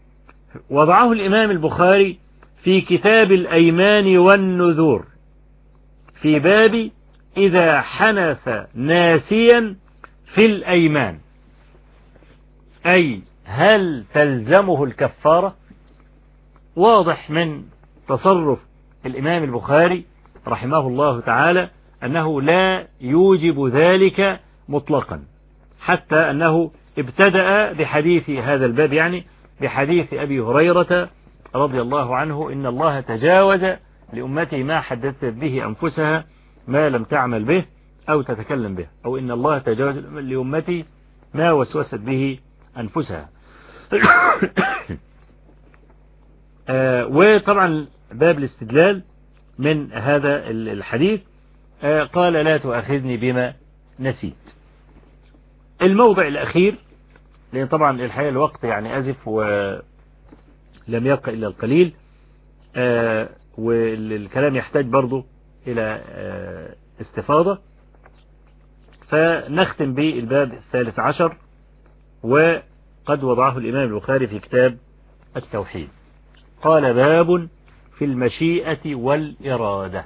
وضعه الإمام البخاري في كتاب الأيمان والنذور في باب إذا حنث ناسيا في الأيمان، أي هل تلزمه الكفارة؟ واضح من تصرف الإمام البخاري رحمه الله تعالى أنه لا يوجب ذلك مطلقا، حتى أنه ابتدأ بحديث هذا الباب، يعني بحديث أبي هريرة رضي الله عنه: إن الله تجاوز لأمتي ما حدثت به أنفسها ما لم تعمل به أو تتكلم به، أو إن الله تجاوز لأمتي ما وسوست به أنفسها. آه وطبعا باب الاستدلال من هذا الحديث آه قال: لا تؤاخذني بما نسيت. الموضع الأخير، لأن طبعا الحقيقة الوقت يعني أزف ولم يبقى إلا القليل، آه والكلام يحتاج برضو إلى آه استفاضة، فنختم بالباب الثالث عشر، وقد وضعه الإمام البخاري في كتاب التوحيد. قال باب في المشيئة والإرادة.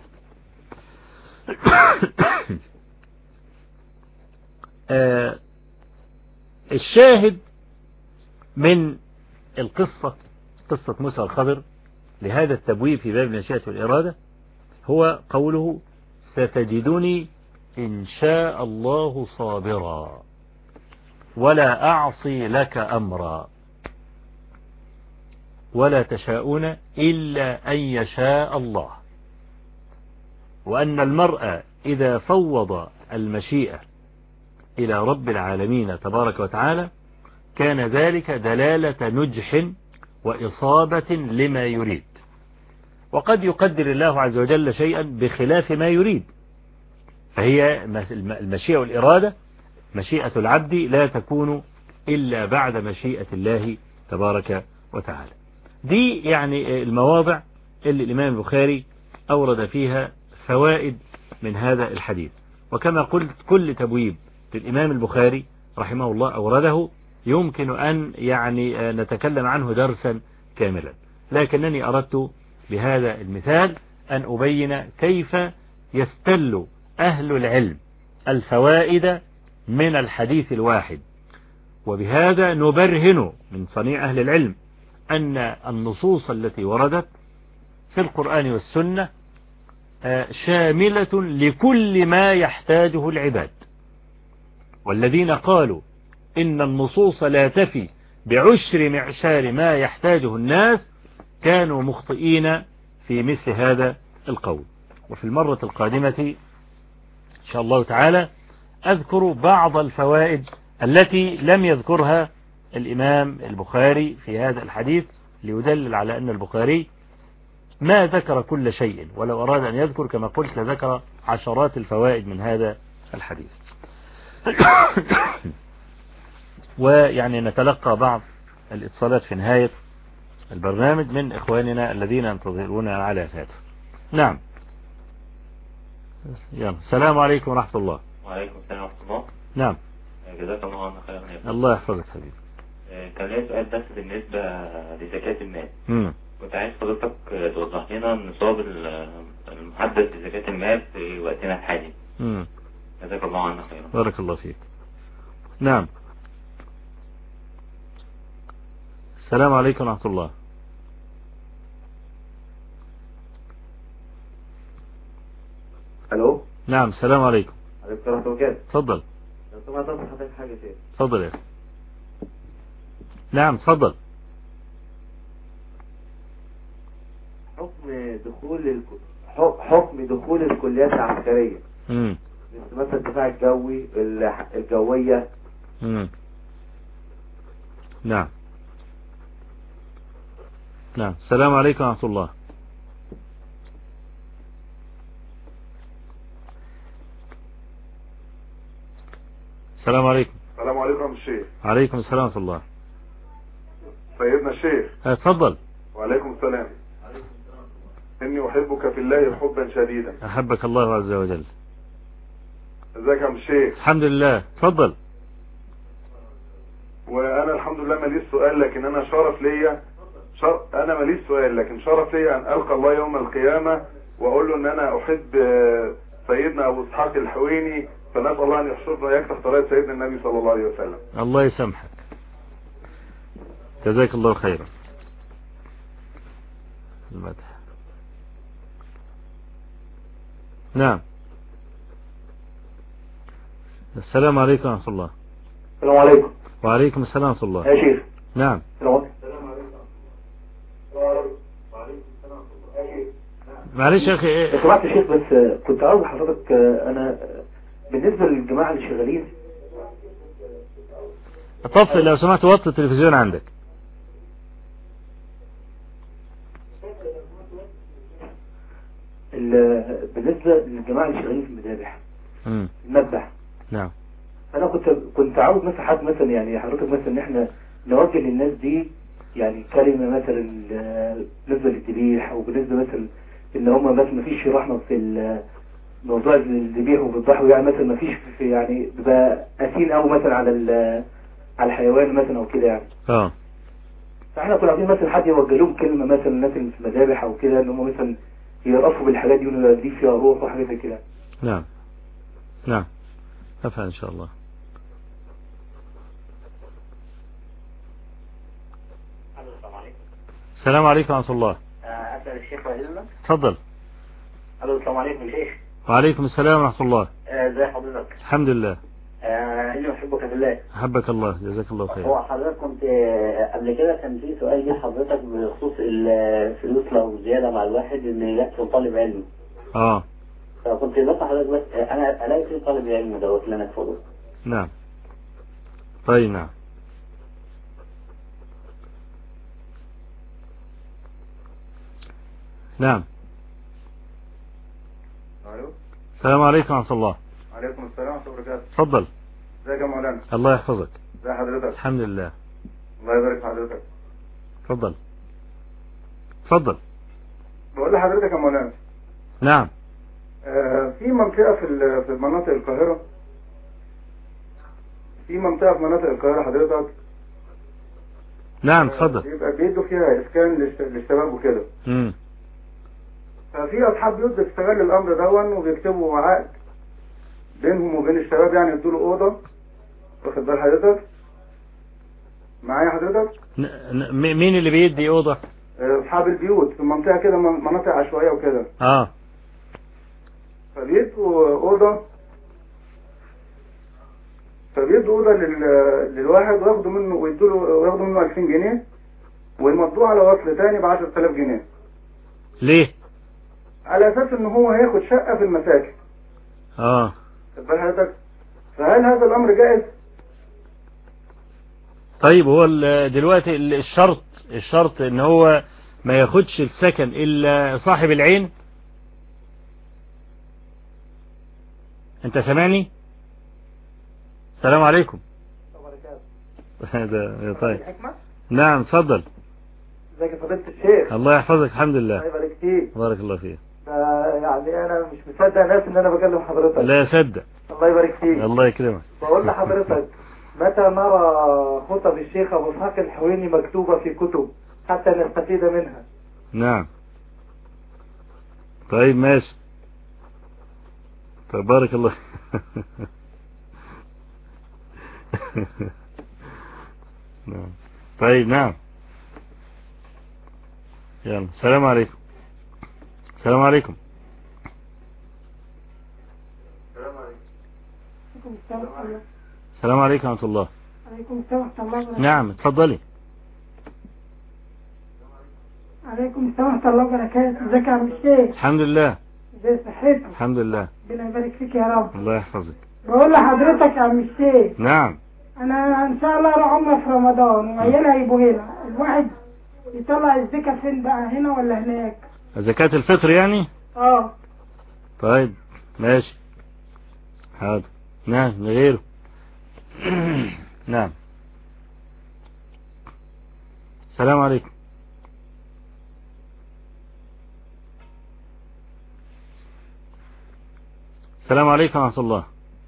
آه الشاهد من القصة قصة موسى الخضر لهذا التبويب في باب المشيئة والإرادة هو قوله ستجدني إن شاء الله صابرا ولا أعصي لك أمرا ولا تشاءون إلا أن يشاء الله، وأن المرء إذا فوض المشيئة إلى رب العالمين تبارك وتعالى كان ذلك دلالة نجح وإصابة لما يريد، وقد يقدر الله عز وجل شيئا بخلاف ما يريد، فهي المشيئة والإرادة مشيئة العبد لا تكون إلا بعد مشيئة الله تبارك وتعالى. دي يعني المواضع اللي الإمام البخاري أورد فيها فوائد من هذا الحديث، وكما قلت كل تبويب للإمام البخاري رحمه الله أورده يمكن أن يعني نتكلم عنه درسا كاملا، لكنني أردت بهذا المثال أن أبين كيف يستل أهل العلم الفوائد من الحديث الواحد، وبهذا نبرهن من صنيع أهل العلم أن النصوص التي وردت في القرآن والسنة شاملة لكل ما يحتاجه العباد، والذين قالوا إن النصوص لا تفي بعشر معشار ما يحتاجه الناس كانوا مخطئين في مثل هذا القول. وفي المرة القادمة إن شاء الله تعالى أذكر بعض الفوائد التي لم يذكرها الإمام البخاري في هذا الحديث ليدلل على أن البخاري ما ذكر كل شيء، ولو أراد أن يذكر كما قلت لذكر عشرات الفوائد من هذا الحديث. ويعني نتلقى بعض الاتصالات في نهاية البرنامج من إخواننا الذين ينتظروننا على هاتف. نعم. يلا. السلام عليكم ورحمة الله. وعليكم السلام ورحمة الله. نعم. جزاك الله عنا خيرا. الله يحفظك حبيبي. كان لي سؤال بس بالنسبة لزكاة المال. امم كنت عايز حضرتك توضح لنا النصاب المحدد لزكاة المال في وقتنا الحالي. امم جزاك الله عنا خيرا. بارك الله فيك. نعم. السلام عليكم ورحمة الله. الو. نعم السلام عليكم. عليكم السلام ورحمة الله. تفضل. لو سمحت أطلب حضرتك حاجة تاني. تفضل يا أخي. نعم تفضل. حكم دخول الك... حكم دخول الكليات العسكرية. امم مثل الدفاع الجوي الجوية. امم نعم. نعم السلام عليكم ورحمة الله. السلام عليكم. السلام عليكم الشيخ. عليكم السلام ورحمة الله. سيدنا الشيخ. اتفضل. وعليكم السلام. إني أحبك في الله حبا شديدا. أحبك الله عز وجل. ازيك يا عم الشيخ؟ الحمد لله. اتفضل. وأنا الحمد لله ماليش سؤال، لكن أنا شرف ليا شر... أنا ماليش سؤال لكن شرف ليا أن ألقى الله يوم القيامة وأقول له إن أنا أحب سيدنا أبو إسحاق الحويني، فنسأل الله أن يحشرنا وياك تحت راية سيدنا النبي صلى الله عليه وسلم. الله يسامحك. جزاك الله خيرا. المدح. نعم. السلام عليكم ورحمة الله. السلام عليكم. وعليكم السلام ورحمة الله. يا شيخ. نعم. السلام عليكم. معلش يا أخي. لو سمحت يا شيخ بس كنت عاوز حضرتك، أنا بالنسبة للجماعة اللي شغالين. طفل لو سمحت وطي التلفزيون عندك. بالنسبة للجماعة اللي شغالين في المذابح امم المذبح. نعم. انا كنت كنت عاوز مثلا حد مثلا يعني حضرتك مثلا ان احنا نوجه للناس دي يعني كلمة مثلا بالنسبة للذبيح، او بالنسبة مثلا ان هم مثلا ما فيش رحمة في موضوع الذبيح وبيذبحوا، يعني مثلا ما فيش في يعني بيبقى قاسين او مثلا على على الحيوان مثلا او كده يعني. اه فاحنا كنا عايزين مثلا حد يوجه لهم كلمه، مثلا الناس اللي في المذابح او كده، ان هم مثلا يرأفوا بالحاجات دي وان دي فيها روح وحاجات زي كده. نعم نعم أفعل إن شاء الله. السلام عليكم. السلام عليكم ورحمة الله. أسأل الشيخ وإذنك. تفضل. السلام عليكم شيخ. وعليكم السلام ورحمة الله. ازي حضرتك؟ الحمد لله. آه إني أحبك بالله. أحبك الله، جزاك الله خير. هو حضرتك كنت قبل كده كان في سؤال جه حضرتك بخصوص الفلوس لو زيادة مع الواحد إن يحصل طالب علم. اه فكنت بس حضرتك بس أنا ألاقي في طالب علم دوت اللي أنا أكفضه. نعم. طيب نعم. نعم. الو. السلام عليكم ورحمة الله. وعليكم السلام ورحمة الله وبركاته. تفضل. ازيك يا مولانا؟ الله يحفظك. ازي حضرتك؟ الحمد لله. الله يبارك في حضرتك. تفضل. تفضل. بقول لحضرتك يا مولانا. نعم. آه في منطقة في في مناطق القاهرة، في منطقة في مناطق القاهرة حضرتك. نعم تفضل. بيبقى بيدوا فيها اسكان للش- للشباب وكده. امم ففي اصحاب بيوت بتستغل الامر دون وبيكتبوا عقد بينهم وبين الشباب، يعني يدوا له اوضه. واخد بال حضرتك؟ معايا حضرتك؟ ن- ن- مين اللي بيدي أوضة؟ آه، اصحاب البيوت في منطقه كده، من- مناطق عشوائيه وكده. اه فبيدوا اوضه فبيدوا اوضه لل... للواحد وياخدوا منه ويدوا له وياخدوا منه ألفين جنيه ويمضوه على وصل تاني ب عشرة آلاف جنيه، ليه؟ على اساس ان هو هياخد شقه في المساكن. اه خد بال حضرتك؟ فهل هذا الامر جائز؟ طيب هو ال- دلوقتي ال- الشرط الشرط ان هو ما ياخدش السكن الا صاحب العين. انت سامعني؟ السلام عليكم. هذا طيب. نعم اتفضل. ازيك يا فضيلة الشيخ؟ الله يحفظك. الحمد لله. الله يبارك فيك. بارك الله فيك. ده يعني انا مش مصدق ناس ان انا بكلم حضرتك. لا صدق. الله يبارك فيك. الله يكرمك. بقول لحضرتك متى نرى خطب الشيخ ابو اسحاق الحويني مكتوبة في كتب حتى نستفيد منها؟ نعم. طيب ماشي. طيب بارك الله. نعم. طيب نعم. يلا السلام عليكم. السلام عليكم. السلام عليكم ورحمة الله. عليكم السلام ورحمة الله وبركاته. نعم اتفضلي. عليكم السلام ورحمة الله وبركاته. ازيك يا عم الشيخ؟ الحمد لله. ازي صحتك؟ الحمد لله. ربنا يبارك فيك يا رب. الله يحفظك. بقول لحضرتك يا عم الشيخ، نعم. انا ان شاء الله اروح عمره في رمضان وعيالها هيبقوا هنا، الواحد يطلع الزكاة فين بقى، هنا ولا هناك؟ زكاة الفطر يعني؟ اه. طيب ماشي. حاضر. نعم غيره. نعم. السلام عليكم. السلام عليكم ورحمة الله.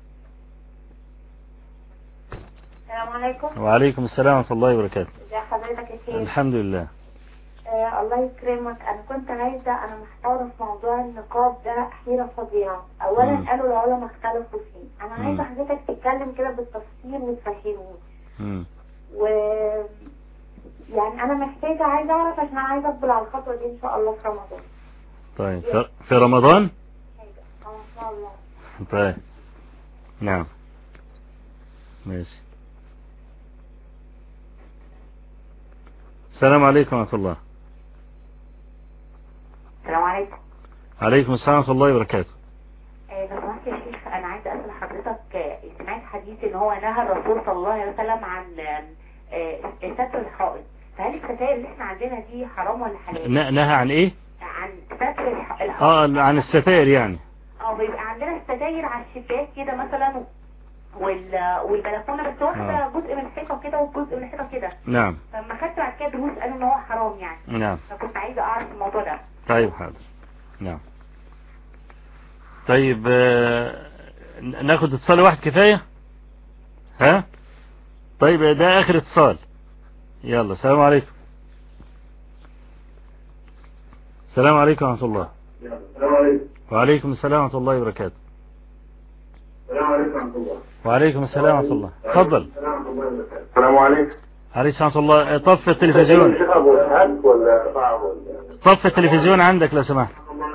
السلام عليكم. وعليكم السلام ورحمة الله وبركاته. ازي حضرتك يا شيخ؟ الحمد لله. آه الله يكرمك. انا كنت عايزه، انا محتاره في موضوع النقاب ده حيره فظيعه. اولا مم. قالوا العلماء اختلفوا فيه، انا عايزه مم. حضرتك تتكلم كده بالتفصيل وتفهمني. مم. و يعني انا محتاجه عايزه اعرف عشان انا عايزه اقبل على الخطوه دي ان شاء الله في رمضان. طيب في- في رمضان؟ اه ان شاء الله. طيب نعم ماشي. السلام عليكم ورحمة الله. السلام عليكم. عليكم السلام ورحمة الله وبركاته. آه، لو سمحت يا شيخ، انا عايزه اسال حضرتك، آه، سمعت حديث ان هو نهى الرسول صلى الله عليه وسلم عن آه، ستر الحائط، فهل الستائر اللي احنا عندنا دي حرام ولا حلال؟ ن- نهى عن ايه؟ عن ستر الح- الحائط. اه عن الستائر يعني. اه بيبقى عندنا الستاير على الشباك كده مثلا وال... والبلكونه، بس واخده آه. جزء من الحيطه كده وجزء من الحيطه كده. نعم. فلما خدت بعد كده دروس قالوا ان هو حرام يعني. نعم. فكنت عايزه اعرف الموضوع ده. طيب حاضر. نعم. طيب آه، ناخد اتصال واحد كفاية؟ ها؟ طيب ده آخر اتصال. يلا السلام عليكم. السلام عليكم ورحمة الله. السلام عليكم. وعليكم السلام ورحمة الله وبركاته. السلام عليكم ورحمة الله. وعليكم السلام ورحمة الله. تفضل. السلام عليكم. عليكم ورحمة الله. طفي التلفزيون. طفي التلفزيون عندك لو سمحت.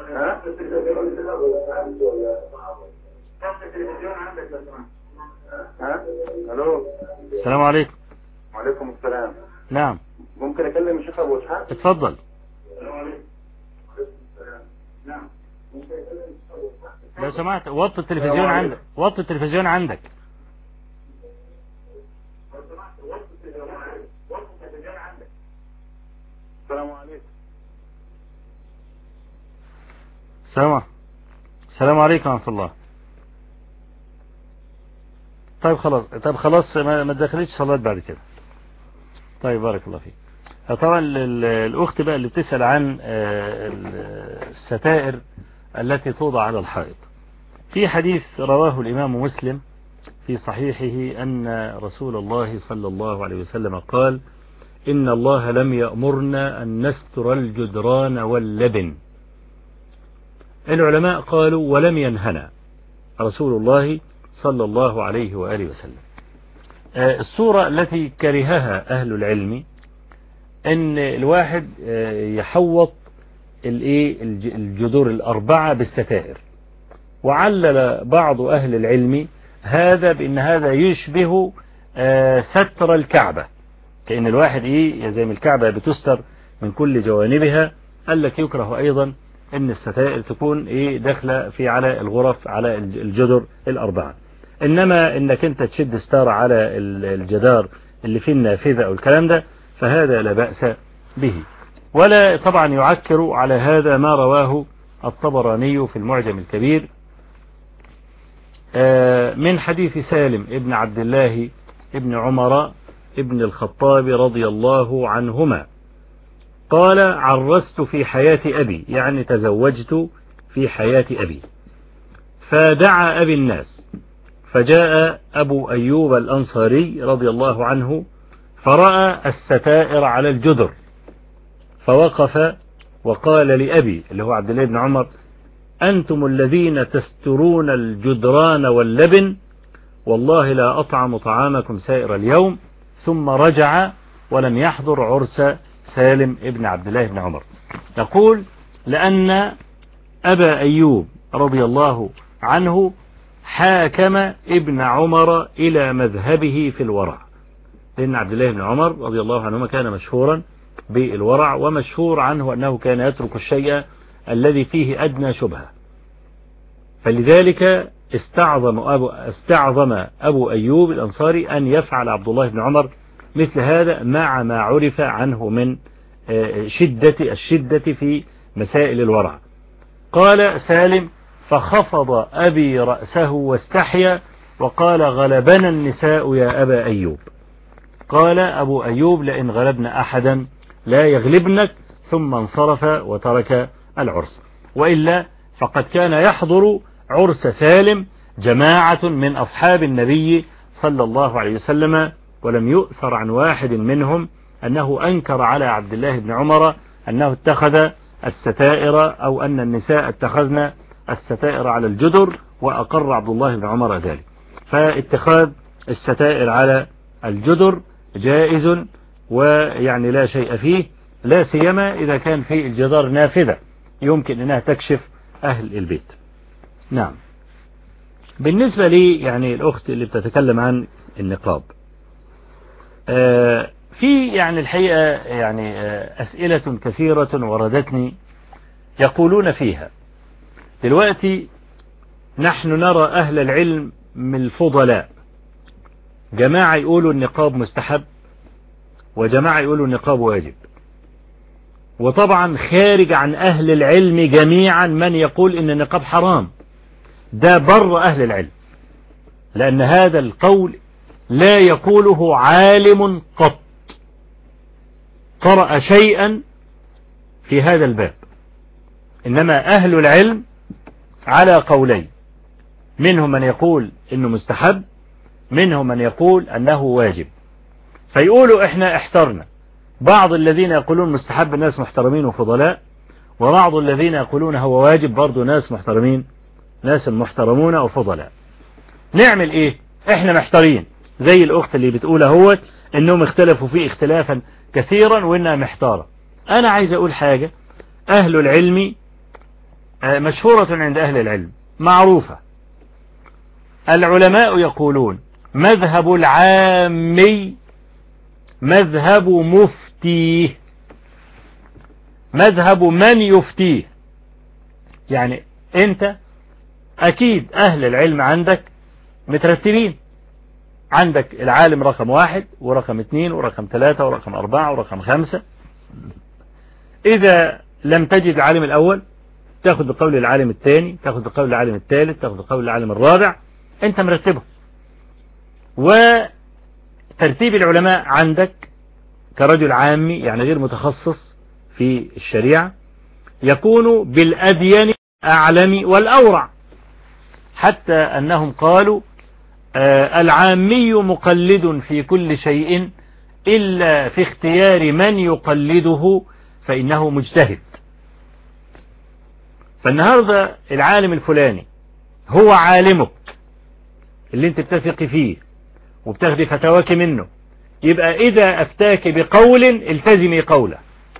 الو. السلام عليكم. وعليكم السلام. نعم. ممكن اكلم الشيخ ابو اسحاق؟ اتفضل. السلام عليكم. نعم. لو سمحت وطي التلفزيون عندك، وطي التلفزيون عندك. السلام عليكم. السلام السلام عليكم ورحمة الله. طيب خلاص، طيب خلاص ما تدخليش صلاة بعد كده. طيب بارك الله فيك. طبعا الأخت بقى اللي بتسأل عن الستائر التي توضع على الحائط، في حديث رواه الإمام مسلم في صحيحه أن رسول الله صلى الله عليه وسلم قال: إن الله لم يأمرنا أن نستر الجدران واللبن. العلماء قالوا: ولم ينهنا رسول الله صلى الله عليه وآله وسلم. الصورة التي كرهها أهل العلم أن الواحد يحوط الجدور الأربعة بالستائر، وعلل بعض أهل العلم هذا بأن هذا يشبه ستر الكعبة، كأن الواحد إيه زي ما الكعبة بتستر من كل جوانبها، قال لك يكره أيضا أن الستائر تكون إيه داخلة في على الغرف على الجدر الأربعة. إنما إنك أنت تشد ستار على الجدار اللي فيه النافذة أو الكلام ده فهذا لا بأس به. ولا طبعا يعكر على هذا ما رواه الطبراني في المعجم الكبير من حديث سالم ابن عبد الله ابن عمر ابن الخطاب رضي الله عنهما قال: عرست في حياة أبي، يعني تزوجت في حياة أبي، فدعا أبي الناس، فجاء أبو أيوب الأنصاري رضي الله عنه فرأى الستائر على الجدر، فوقف وقال لأبي اللي هو عبد الله بن عمر: أنتم الذين تسترون الجدران واللبن، والله لا أطعم طعامكم سائر اليوم. ثم رجع ولم يحضر عرس سالم ابن عبد الله بن عمر. يقول: لأن أبا أيوب رضي الله عنه حاكم ابن عمر إلى مذهبه في الورع، لأن عبد الله بن عمر رضي الله عنهما كان مشهورا بالورع، ومشهور عنه أنه كان يترك الشيء الذي فيه أدنى شبهة، فلذلك استعظم أبو, استعظم أبو أيوب الأنصاري أن يفعل عبد الله بن عمر مثل هذا مع ما عرف عنه من شدة الشدة في مسائل الورع. قال سالم: فخفض أبي رأسه واستحيا وقال: غلبنا النساء يا أبا أيوب. قال أبو أيوب: لئن غلبنا أحدا لا يغلبنك، ثم انصرف وترك العرس. وإلا فقد كان يحضر عرس سالم جماعة من أصحاب النبي صلى الله عليه وسلم، ولم يؤثر عن واحد منهم أنه أنكر على عبد الله بن عمر أنه اتخذ الستائر أو أن النساء اتخذن الستائر على الجدر، وأقر عبد الله بن عمر ذلك. فاتخاذ الستائر على الجدر جائز ويعني لا شيء فيه، لا سيما إذا كان في الجدار نافذة يمكن أنها تكشف أهل البيت. نعم. بالنسبة لي يعني الأخت اللي بتتكلم عن النقاب، آه في يعني الحقيقة يعني آه أسئلة كثيرة وردتني يقولون فيها دلوقتي: نحن نرى أهل العلم من الفضلاء، جماعة يقولوا النقاب مستحب وجماعة يقولوا النقاب واجب، وطبعا خارج عن أهل العلم جميعا من يقول إن النقاب حرام، ده بر أهل العلم، لأن هذا القول لا يقوله عالم قط قرأ شيئا في هذا الباب، إنما أهل العلم على قولين، منهم من يقول إنه مستحب، منهم من يقول أنه واجب. فيقولوا إحنا احترنا بعض الذين يقولون مستحب، الناس محترمين وفضلاء، وبعض الذين يقولون هو واجب برضو ناس محترمين، ناس محترمون وفضلاء. نعمل ايه؟ احنا محتارين زي الاخت اللي بتقول اهوت انهم اختلفوا فيه اختلافا كثيرا وانها محتارة. انا عايز اقول حاجة، اهل العلم مشهورة عند اهل العلم معروفة، العلماء يقولون مذهب العامي مذهب مفتيه، مذهب من يفتيه. يعني انت اكيد اهل العلم عندك مترتبين، عندك العالم رقم واحد ورقم اثنين ورقم ثلاثة ورقم اربعة ورقم خمسة. اذا لم تجد العالم الاول تاخذ بقول العالم الثاني، تاخذ بقول العالم الثالث، تاخذ بقول العالم الرابع، انت مرتبه. وترتيب العلماء عندك كرجل عامي يعني غير متخصص في الشريعة يكون بالأدين أعلم والأورع، حتى أنهم قالوا آه العامي مقلد في كل شيء إلا في اختيار من يقلده فإنه مجتهد. فالنهاردة العالم الفلاني هو عالمك اللي انت بتثق فيه وبتاخدي فتواك منه، يبقى إذا أفتاك بقول التزمي قوله،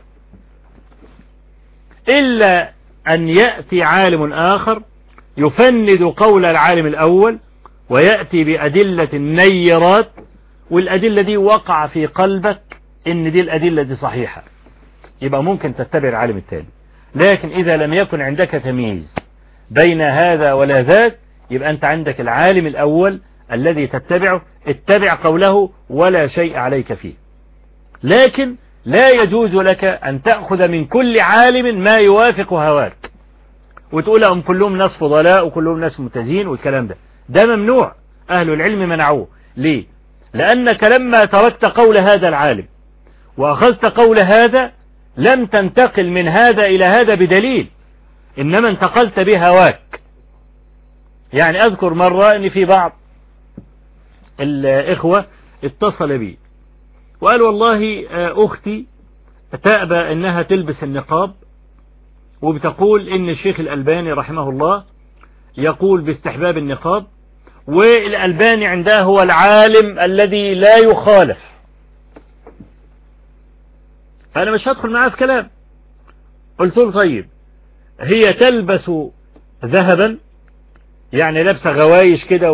إلا أن يأتي عالم آخر يفند قول العالم الأول ويأتي بأدلة نيرات، والأدلة دي وقع في قلبك إن دي الأدلة دي صحيحة، يبقى ممكن تتبع العالم الثاني. لكن إذا لم يكن عندك تمييز بين هذا ولا ذاك، يبقى أنت عندك العالم الأول الذي تتبعه، اتبع قوله ولا شيء عليك فيه. لكن لا يجوز لك أن تأخذ من كل عالم ما يوافق هواك وتقول لهم كلهم ناس فضلاء وكلهم ناس ممتازين والكلام ده، ده ممنوع. أهل العلم منعوه. ليه؟ لأنك لما تركت قول هذا العالم وأخذت قول هذا لم تنتقل من هذا إلى هذا بدليل، إنما انتقلت بهواك. يعني أذكر مرة أن في بعض الإخوة اتصل بي وقال والله أختي تأبى أنها تلبس النقاب، وبتقول إن الشيخ الألباني رحمه الله يقول باستحباب النقاب، والألباني عنده هو العالم الذي لا يخالف. أنا مش هدخل معاه في كلام. قلت له طيب هي تلبس ذهبا يعني لابسة غوايش كده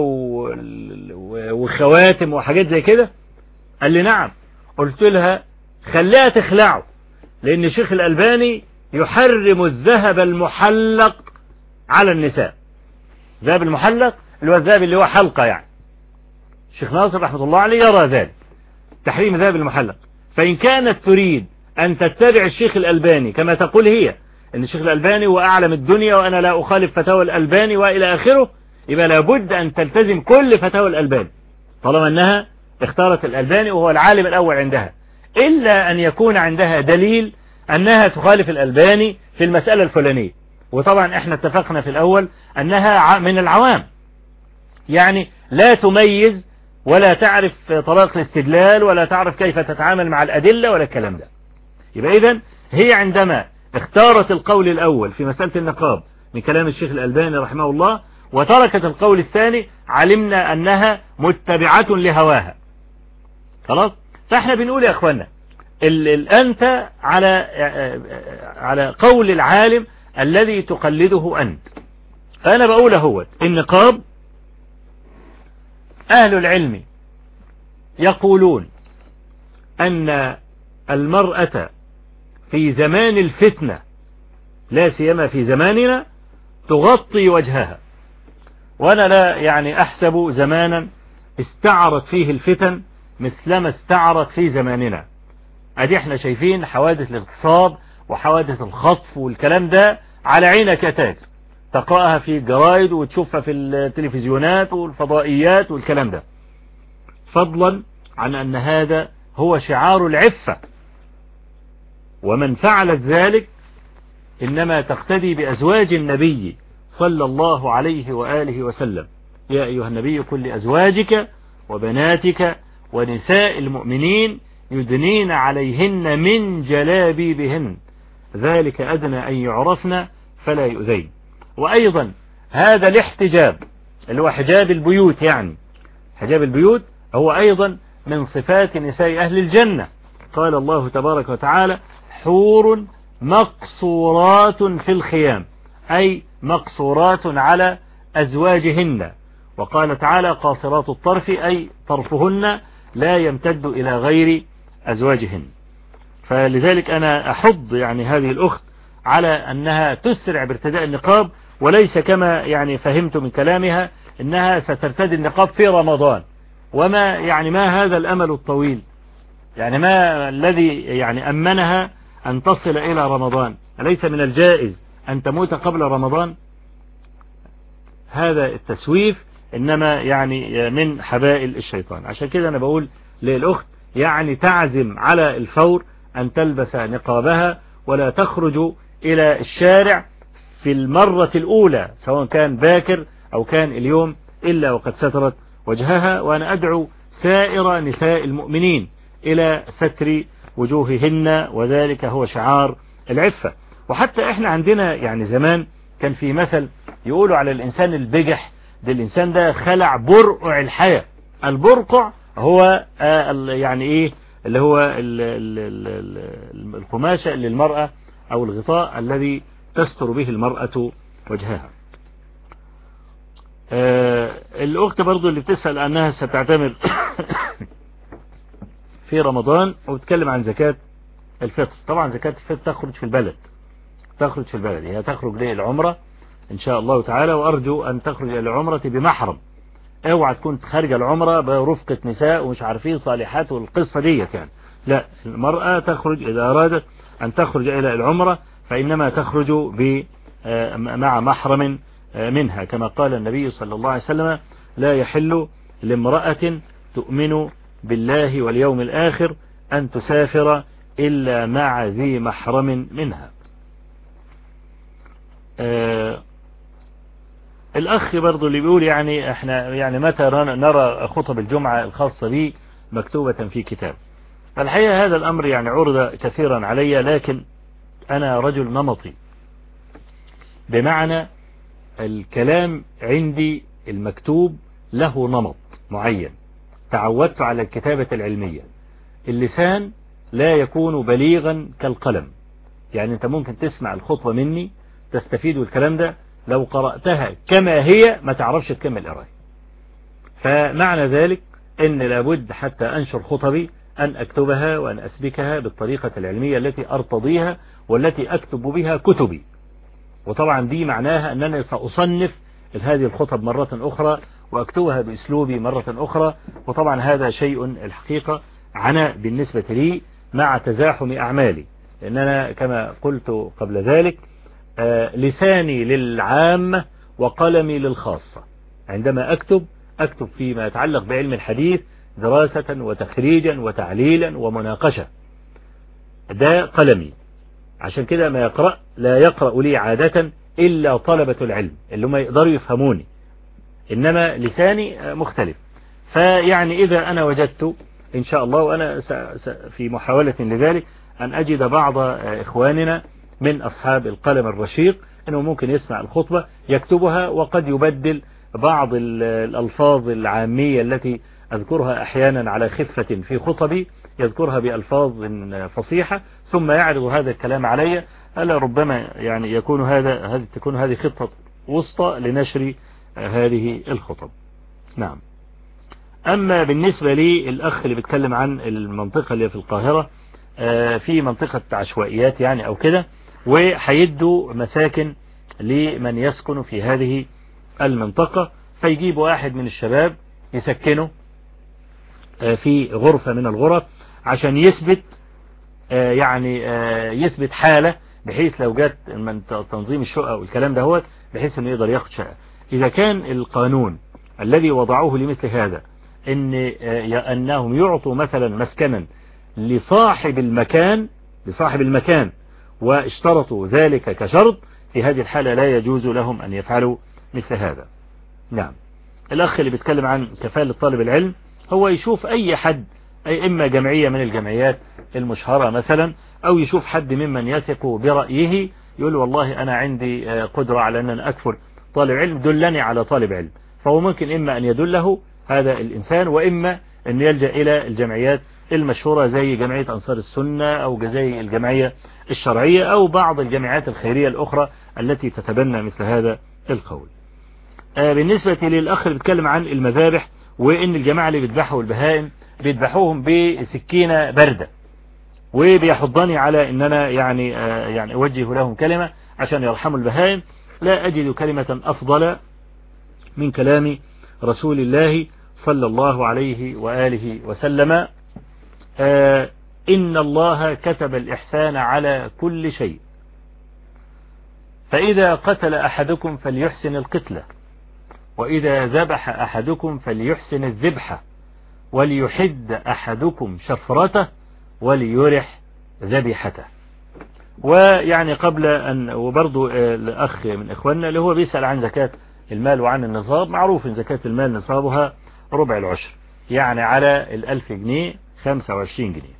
وخواتم وحاجات زي كده؟ قال لي نعم. قلت لها خليها تخلعه، لأن الشيخ الألباني يحرم الذهب المحلق على النساء. الذهب المحلق اللي هو الذهب اللي هو حلقة، يعني الشيخ ناصر رحمة الله عليه يرى ذلك تحريم الذهب المحلق. فإن كانت تريد أن تتبع الشيخ الألباني كما تقول هي أن الشيخ الألباني هو أعلم الدنيا وأنا لا أخالف فتاوى الألباني وإلى آخره، يبقى لابد أن تلتزم كل فتاوى الألباني طالما أنها اختارت الألباني وهو العالم الأول عندها، إلا أن يكون عندها دليل أنها تخالف الألباني في المسألة الفلانية. وطبعا احنا اتفقنا في الأول أنها من العوام، يعني لا تميز ولا تعرف طريقة الاستدلال ولا تعرف كيف تتعامل مع الأدلة ولا الكلام ده. يبقى إذن هي عندما اختارت القول الأول في مسألة النقاب من كلام الشيخ الألباني رحمه الله وتركت القول الثاني، علمنا أنها متبعة لهواها. خلاص؟ فاحنا بنقول يا أخوانا أنت على على قول العالم الذي تقلده أنت. فأنا بقول هو النقاب أهل العلم يقولون أن المرأة في زمان الفتنة لا سيما في زماننا تغطي وجهها، وأنا لا يعني أحسب زمانا استعرت فيه الفتن مثلما استعرت في زماننا. أدي احنا شايفين حوادث الاغتصاب وحوادث الخطف والكلام ده على عينك يا تاجر، تقرأها في الجرائد وتشوفها في التلفزيونات والفضائيات والكلام ده، فضلا عن أن هذا هو شعار العفة. ومن فعلت ذلك إنما تقتدي بأزواج النبي صلى الله عليه وآله وسلم. يا أيها النبي قل لأزواجك وبناتك ونساء المؤمنين يدنين عليهن من جلابيبهن ذلك أدنى أن يعرفن فلا يؤذين. وأيضا هذا الاحتجاب اللي هو حجاب البيوت، يعني حجاب البيوت هو أيضا من صفات نساء أهل الجنة. قال الله تبارك وتعالى حور مقصورات في الخيام، أي مقصورات على أزواجهن. وقال تعالى قاصرات الطرف، أي طرفهن لا يمتد إلى غير أزواجهن. فلذلك أنا أحض يعني هذه الأخت على أنها تسرع بارتداء النقاب، وليس كما يعني فهمت من كلامها أنها سترتدي النقاب في رمضان. وما يعني ما هذا الأمل الطويل؟ يعني ما الذي يعني أمنها أن تصل إلى رمضان؟ أليس من الجائز أن تموت قبل رمضان؟ هذا التسويف إنما يعني من حبائل الشيطان. عشان كده أنا بقول للأخت يعني تعزم على الفور أن تلبس نقابها ولا تخرج إلى الشارع في المرة الأولى سواء كان باكر أو كان اليوم إلا وقد سترت وجهها. وأنا أدعو سائر نساء المؤمنين إلى ستر وجوههن، وذلك هو شعار العفة. وحتى إحنا عندنا يعني زمان كان في مثل يقولوا على الإنسان البجح ده الإنسان ده خلع برقع الحياة. البرقع هو يعني إيه اللي هو القماشة اللي المرأة أو الغطاء الذي تستر به المرأة وجهها. الأخت برضو اللي بتسأل أنها ستعتمر في رمضان وتتكلم عن زكاة الفطر. طبعا زكاة الفطر تخرج في البلد، تخرج في البلد هي تخرج للعمرة إن شاء الله تعالى، وأرجو أن تخرج إلى العمرة بمحرم. اوعى تكون خارج العمرة برفقة نساء ومش عارفين صالحات والقصة ديت يعني. لا، المرأة تخرج إذا أرادت أن تخرج إلى العمرة فإنما تخرج مع محرم منها، كما قال النبي صلى الله عليه وسلم لا يحل لامرأة تؤمن بالله واليوم الآخر أن تسافر إلا مع ذي محرم منها. آه الأخ برضو اللي بيقول يعني احنا يعني متى نرى خطب الجمعة الخاصة بي مكتوبة في كتاب. الحقيقة هذا الأمر يعني عرض كثيرا علي، لكن أنا رجل نمطي، بمعنى الكلام عندي المكتوب له نمط معين، تعودت على الكتابة العلمية. اللسان لا يكون بليغا كالقلم، يعني أنت ممكن تسمع الخطبة مني تستفيد الكلام ده، لو قرأتها كما هي ما تعرفش تكمل قراءة. فمعنى ذلك ان لابد حتى انشر خطبي ان اكتبها وان اسبكها بالطريقة العلمية التي ارتضيها والتي اكتب بها كتبي. وطبعا دي معناها انني ساصنف هذه الخطب مرة اخرى واكتبها باسلوبي مرة اخرى. وطبعا هذا شيء الحقيقة عناء بالنسبة لي مع تزاحم اعمالي، لان انا كما قلت قبل ذلك آه لساني للعامة وقلمي للخاصة. عندما أكتب أكتب فيما يتعلق بعلم الحديث دراسة وتخريجا وتعليلا ومناقشة، ده قلمي. عشان كده ما يقرأ لا يقرأ لي عادة إلا طلبة العلم اللي هم يقدروا يفهموني، إنما لساني مختلف. فيعني إذا أنا وجدت إن شاء الله، وأنا في محاولة لذلك، أن أجد بعض إخواننا من أصحاب القلم الرشيق أنه ممكن يسمع الخطبة يكتبها، وقد يبدل بعض الألفاظ العامية التي أذكرها أحيانا على خفة في خطبي يذكرها بألفاظ فصيحة ثم يعرض هذا الكلام علي. ألا ربما يعني يكون هذا هذه تكون هذه خطة وسطى لنشر هذه الخطب. نعم. أما بالنسبة لي الأخ اللي بيتكلم عن المنطقة اللي في القاهرة، في منطقة عشوائيات يعني أو كده، وحيدوا مساكن لمن يسكن في هذه المنطقة، فيجيب واحد من الشباب يسكنه في غرفة من الغرف عشان يثبت يعني يثبت حالة، بحيث لو جت من تنظيم الشقة والكلام ده هو بحيث انه يقدر ياخد شقة. إذا كان القانون الذي وضعوه لمثل هذا إن أنهم يعطوا مثلا مسكنا لصاحب المكان لصاحب المكان واشترطوا ذلك كشرط، في هذه الحالة لا يجوز لهم أن يفعلوا مثل هذا. نعم. الأخ اللي بيتكلم عن كفالة طالب العلم، هو يشوف أي حد أي إما جمعية من الجمعيات المشهرة مثلا، أو يشوف حد ممن يثق برأيه يقول والله أنا عندي قدرة على أن أنا أكفر طالب علم، دلني على طالب علم. فهو ممكن إما أن يدله هذا الإنسان، وإما أن يلجأ إلى الجمعيات المشهورة زي جمعية أنصار السنة أو زي الجمعية الشرعية أو بعض الجمعيات الخيرية الأخرى التي تتبنى مثل هذا القول. بالنسبة للأخ اللي بيتكلم عن المذابح وإن الجماعة اللي بيذبحوا البهائم بيذبحوهم بسكينة باردة، وبيحضني على إن أنا يعني يعني أوجه لهم كلمة عشان يرحموا البهائم، لا أجد كلمة أفضل من كلام رسول الله صلى الله عليه وآله وسلم: آه إن الله كتب الإحسان على كل شيء، فإذا قتل أحدكم فليحسن القتلة، وإذا ذبح أحدكم فليحسن الذبحة، وليحد أحدكم شفرته وليرح ذبيحته. ويعني قبل أن وبرضو الأخ من إخواننا اللي هو بيسأل عن زكاة المال وعن النصاب، معروف أن زكاة المال نصابها ربع العشر، يعني على الألف جنيه خمسة وعشرين جنيه.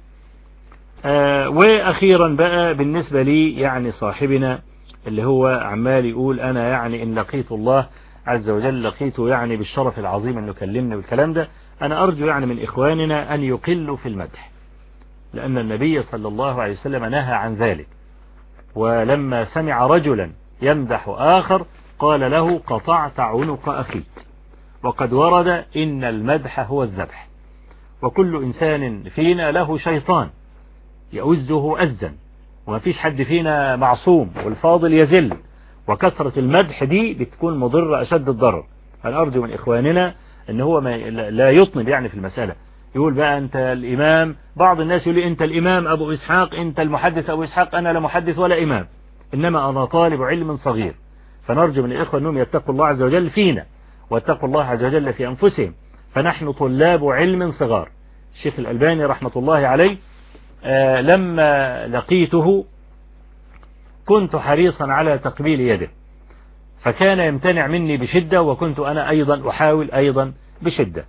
آه وأخيرا بقى بالنسبة لي يعني صاحبنا اللي هو عمال يقول أنا يعني إن لقيت الله عز وجل لقيته يعني بالشرف العظيم أنه كلمني بالكلام ده، أنا أرجو يعني من إخواننا أن يقلوا في المدح، لأن النبي صلى الله عليه وسلم نهى عن ذلك. ولما سمع رجلا يمدح آخر قال له قطعت عنق أخيك. وقد ورد إن المدح هو الذبح، وكل إنسان فينا له شيطان يؤزه أزا، وما فيش حد فينا معصوم، والفاضل يزل، وكثرة المدح دي بتكون مضرة أشد الضرر. أنا أرجو من إخواننا أن هو ما لا يطنب يعني في المسألة، يقول بقى أنت الإمام، بعض الناس يقول لي أنت الإمام أبو إسحاق، أنت المحدث أبو إسحاق. أنا لا محدث ولا إمام، إنما أنا طالب علم صغير. فنرجو من الإخوة أنهم يتقوا الله عز وجل فينا، واتقوا الله عز وجل في أنفسهم، فنحن طلاب علم صغار. الشيخ الألباني رحمة الله عليه آه لما لقيته كنت حريصا على تقبيل يده، فكان يمتنع مني بشدة، وكنت أنا أيضا أحاول أيضا بشدة.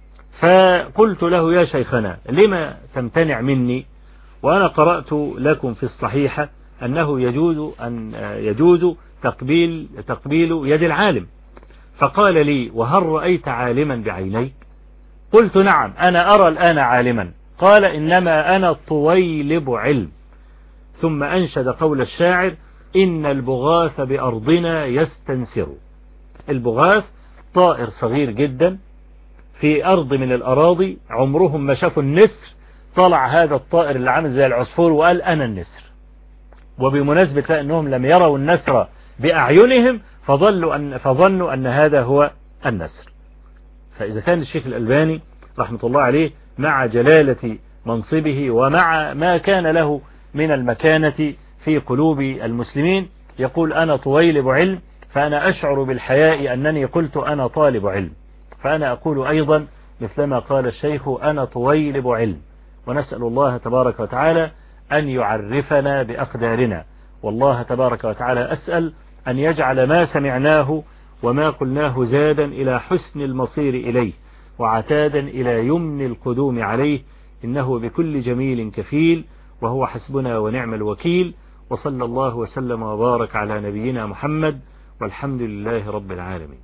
فقلت له يا شيخنا لما تمتنع مني وأنا قرأت لكم في الصحيحة أنه يجوز أن يجوز تقبيل تقبيل يد العالم. فقال لي وهل رأيت عالما بعينيك؟ قلت نعم أنا أرى الآن عالما. قال إنما أنا طويلب علم. ثم أنشد قول الشاعر إن البغاث بأرضنا يستنسر. البغاث طائر صغير جدا في أرض من الأراضي، عمرهم ما شافوا النسر، طلع هذا الطائر اللي عامل زي العصفور وقال أنا النسر. وبمناسبة لأنهم لم يروا النسر بأعينهم فظلوا أن فظنوا أن هذا هو النسر. فإذا كان الشيخ الألباني رحمة الله عليه مع جلالة منصبه ومع ما كان له من المكانة في قلوب المسلمين يقول أنا طويلب علم، فأنا أشعر بالحياء أنني قلت أنا طالب علم. فأنا أقول أيضا مثلما قال الشيخ أنا طويلب علم. ونسأل الله تبارك وتعالى أن يعرفنا بأقدارنا، والله تبارك وتعالى أسأل أن يجعل ما سمعناه وما قلناه زادا إلى حسن المصير إليه، وعتادا إلى يمن القدوم عليه، إنه بكل جميل كفيل، وهو حسبنا ونعم الوكيل. وصلى الله وسلم وبارك على نبينا محمد، والحمد لله رب العالمين.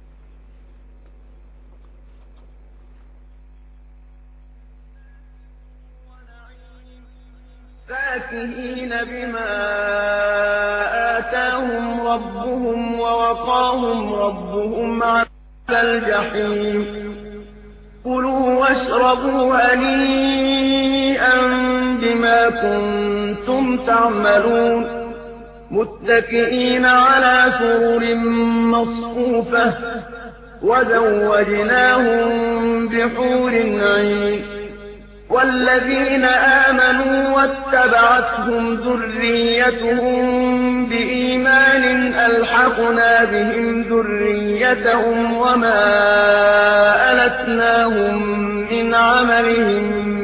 فاكهين بما آتاهم ربهم ووقاهم ربهم عذاب الجحيم. كلوا واشربوا هنيئا بما كنتم تعملون، متكئين على سرر مصفوفة وزوجناهم بحور عين. والذين آمنوا واتبعتهم ذريتهم بإيمان ألحقنا بهم ذريتهم وما ألتناهم من عملهم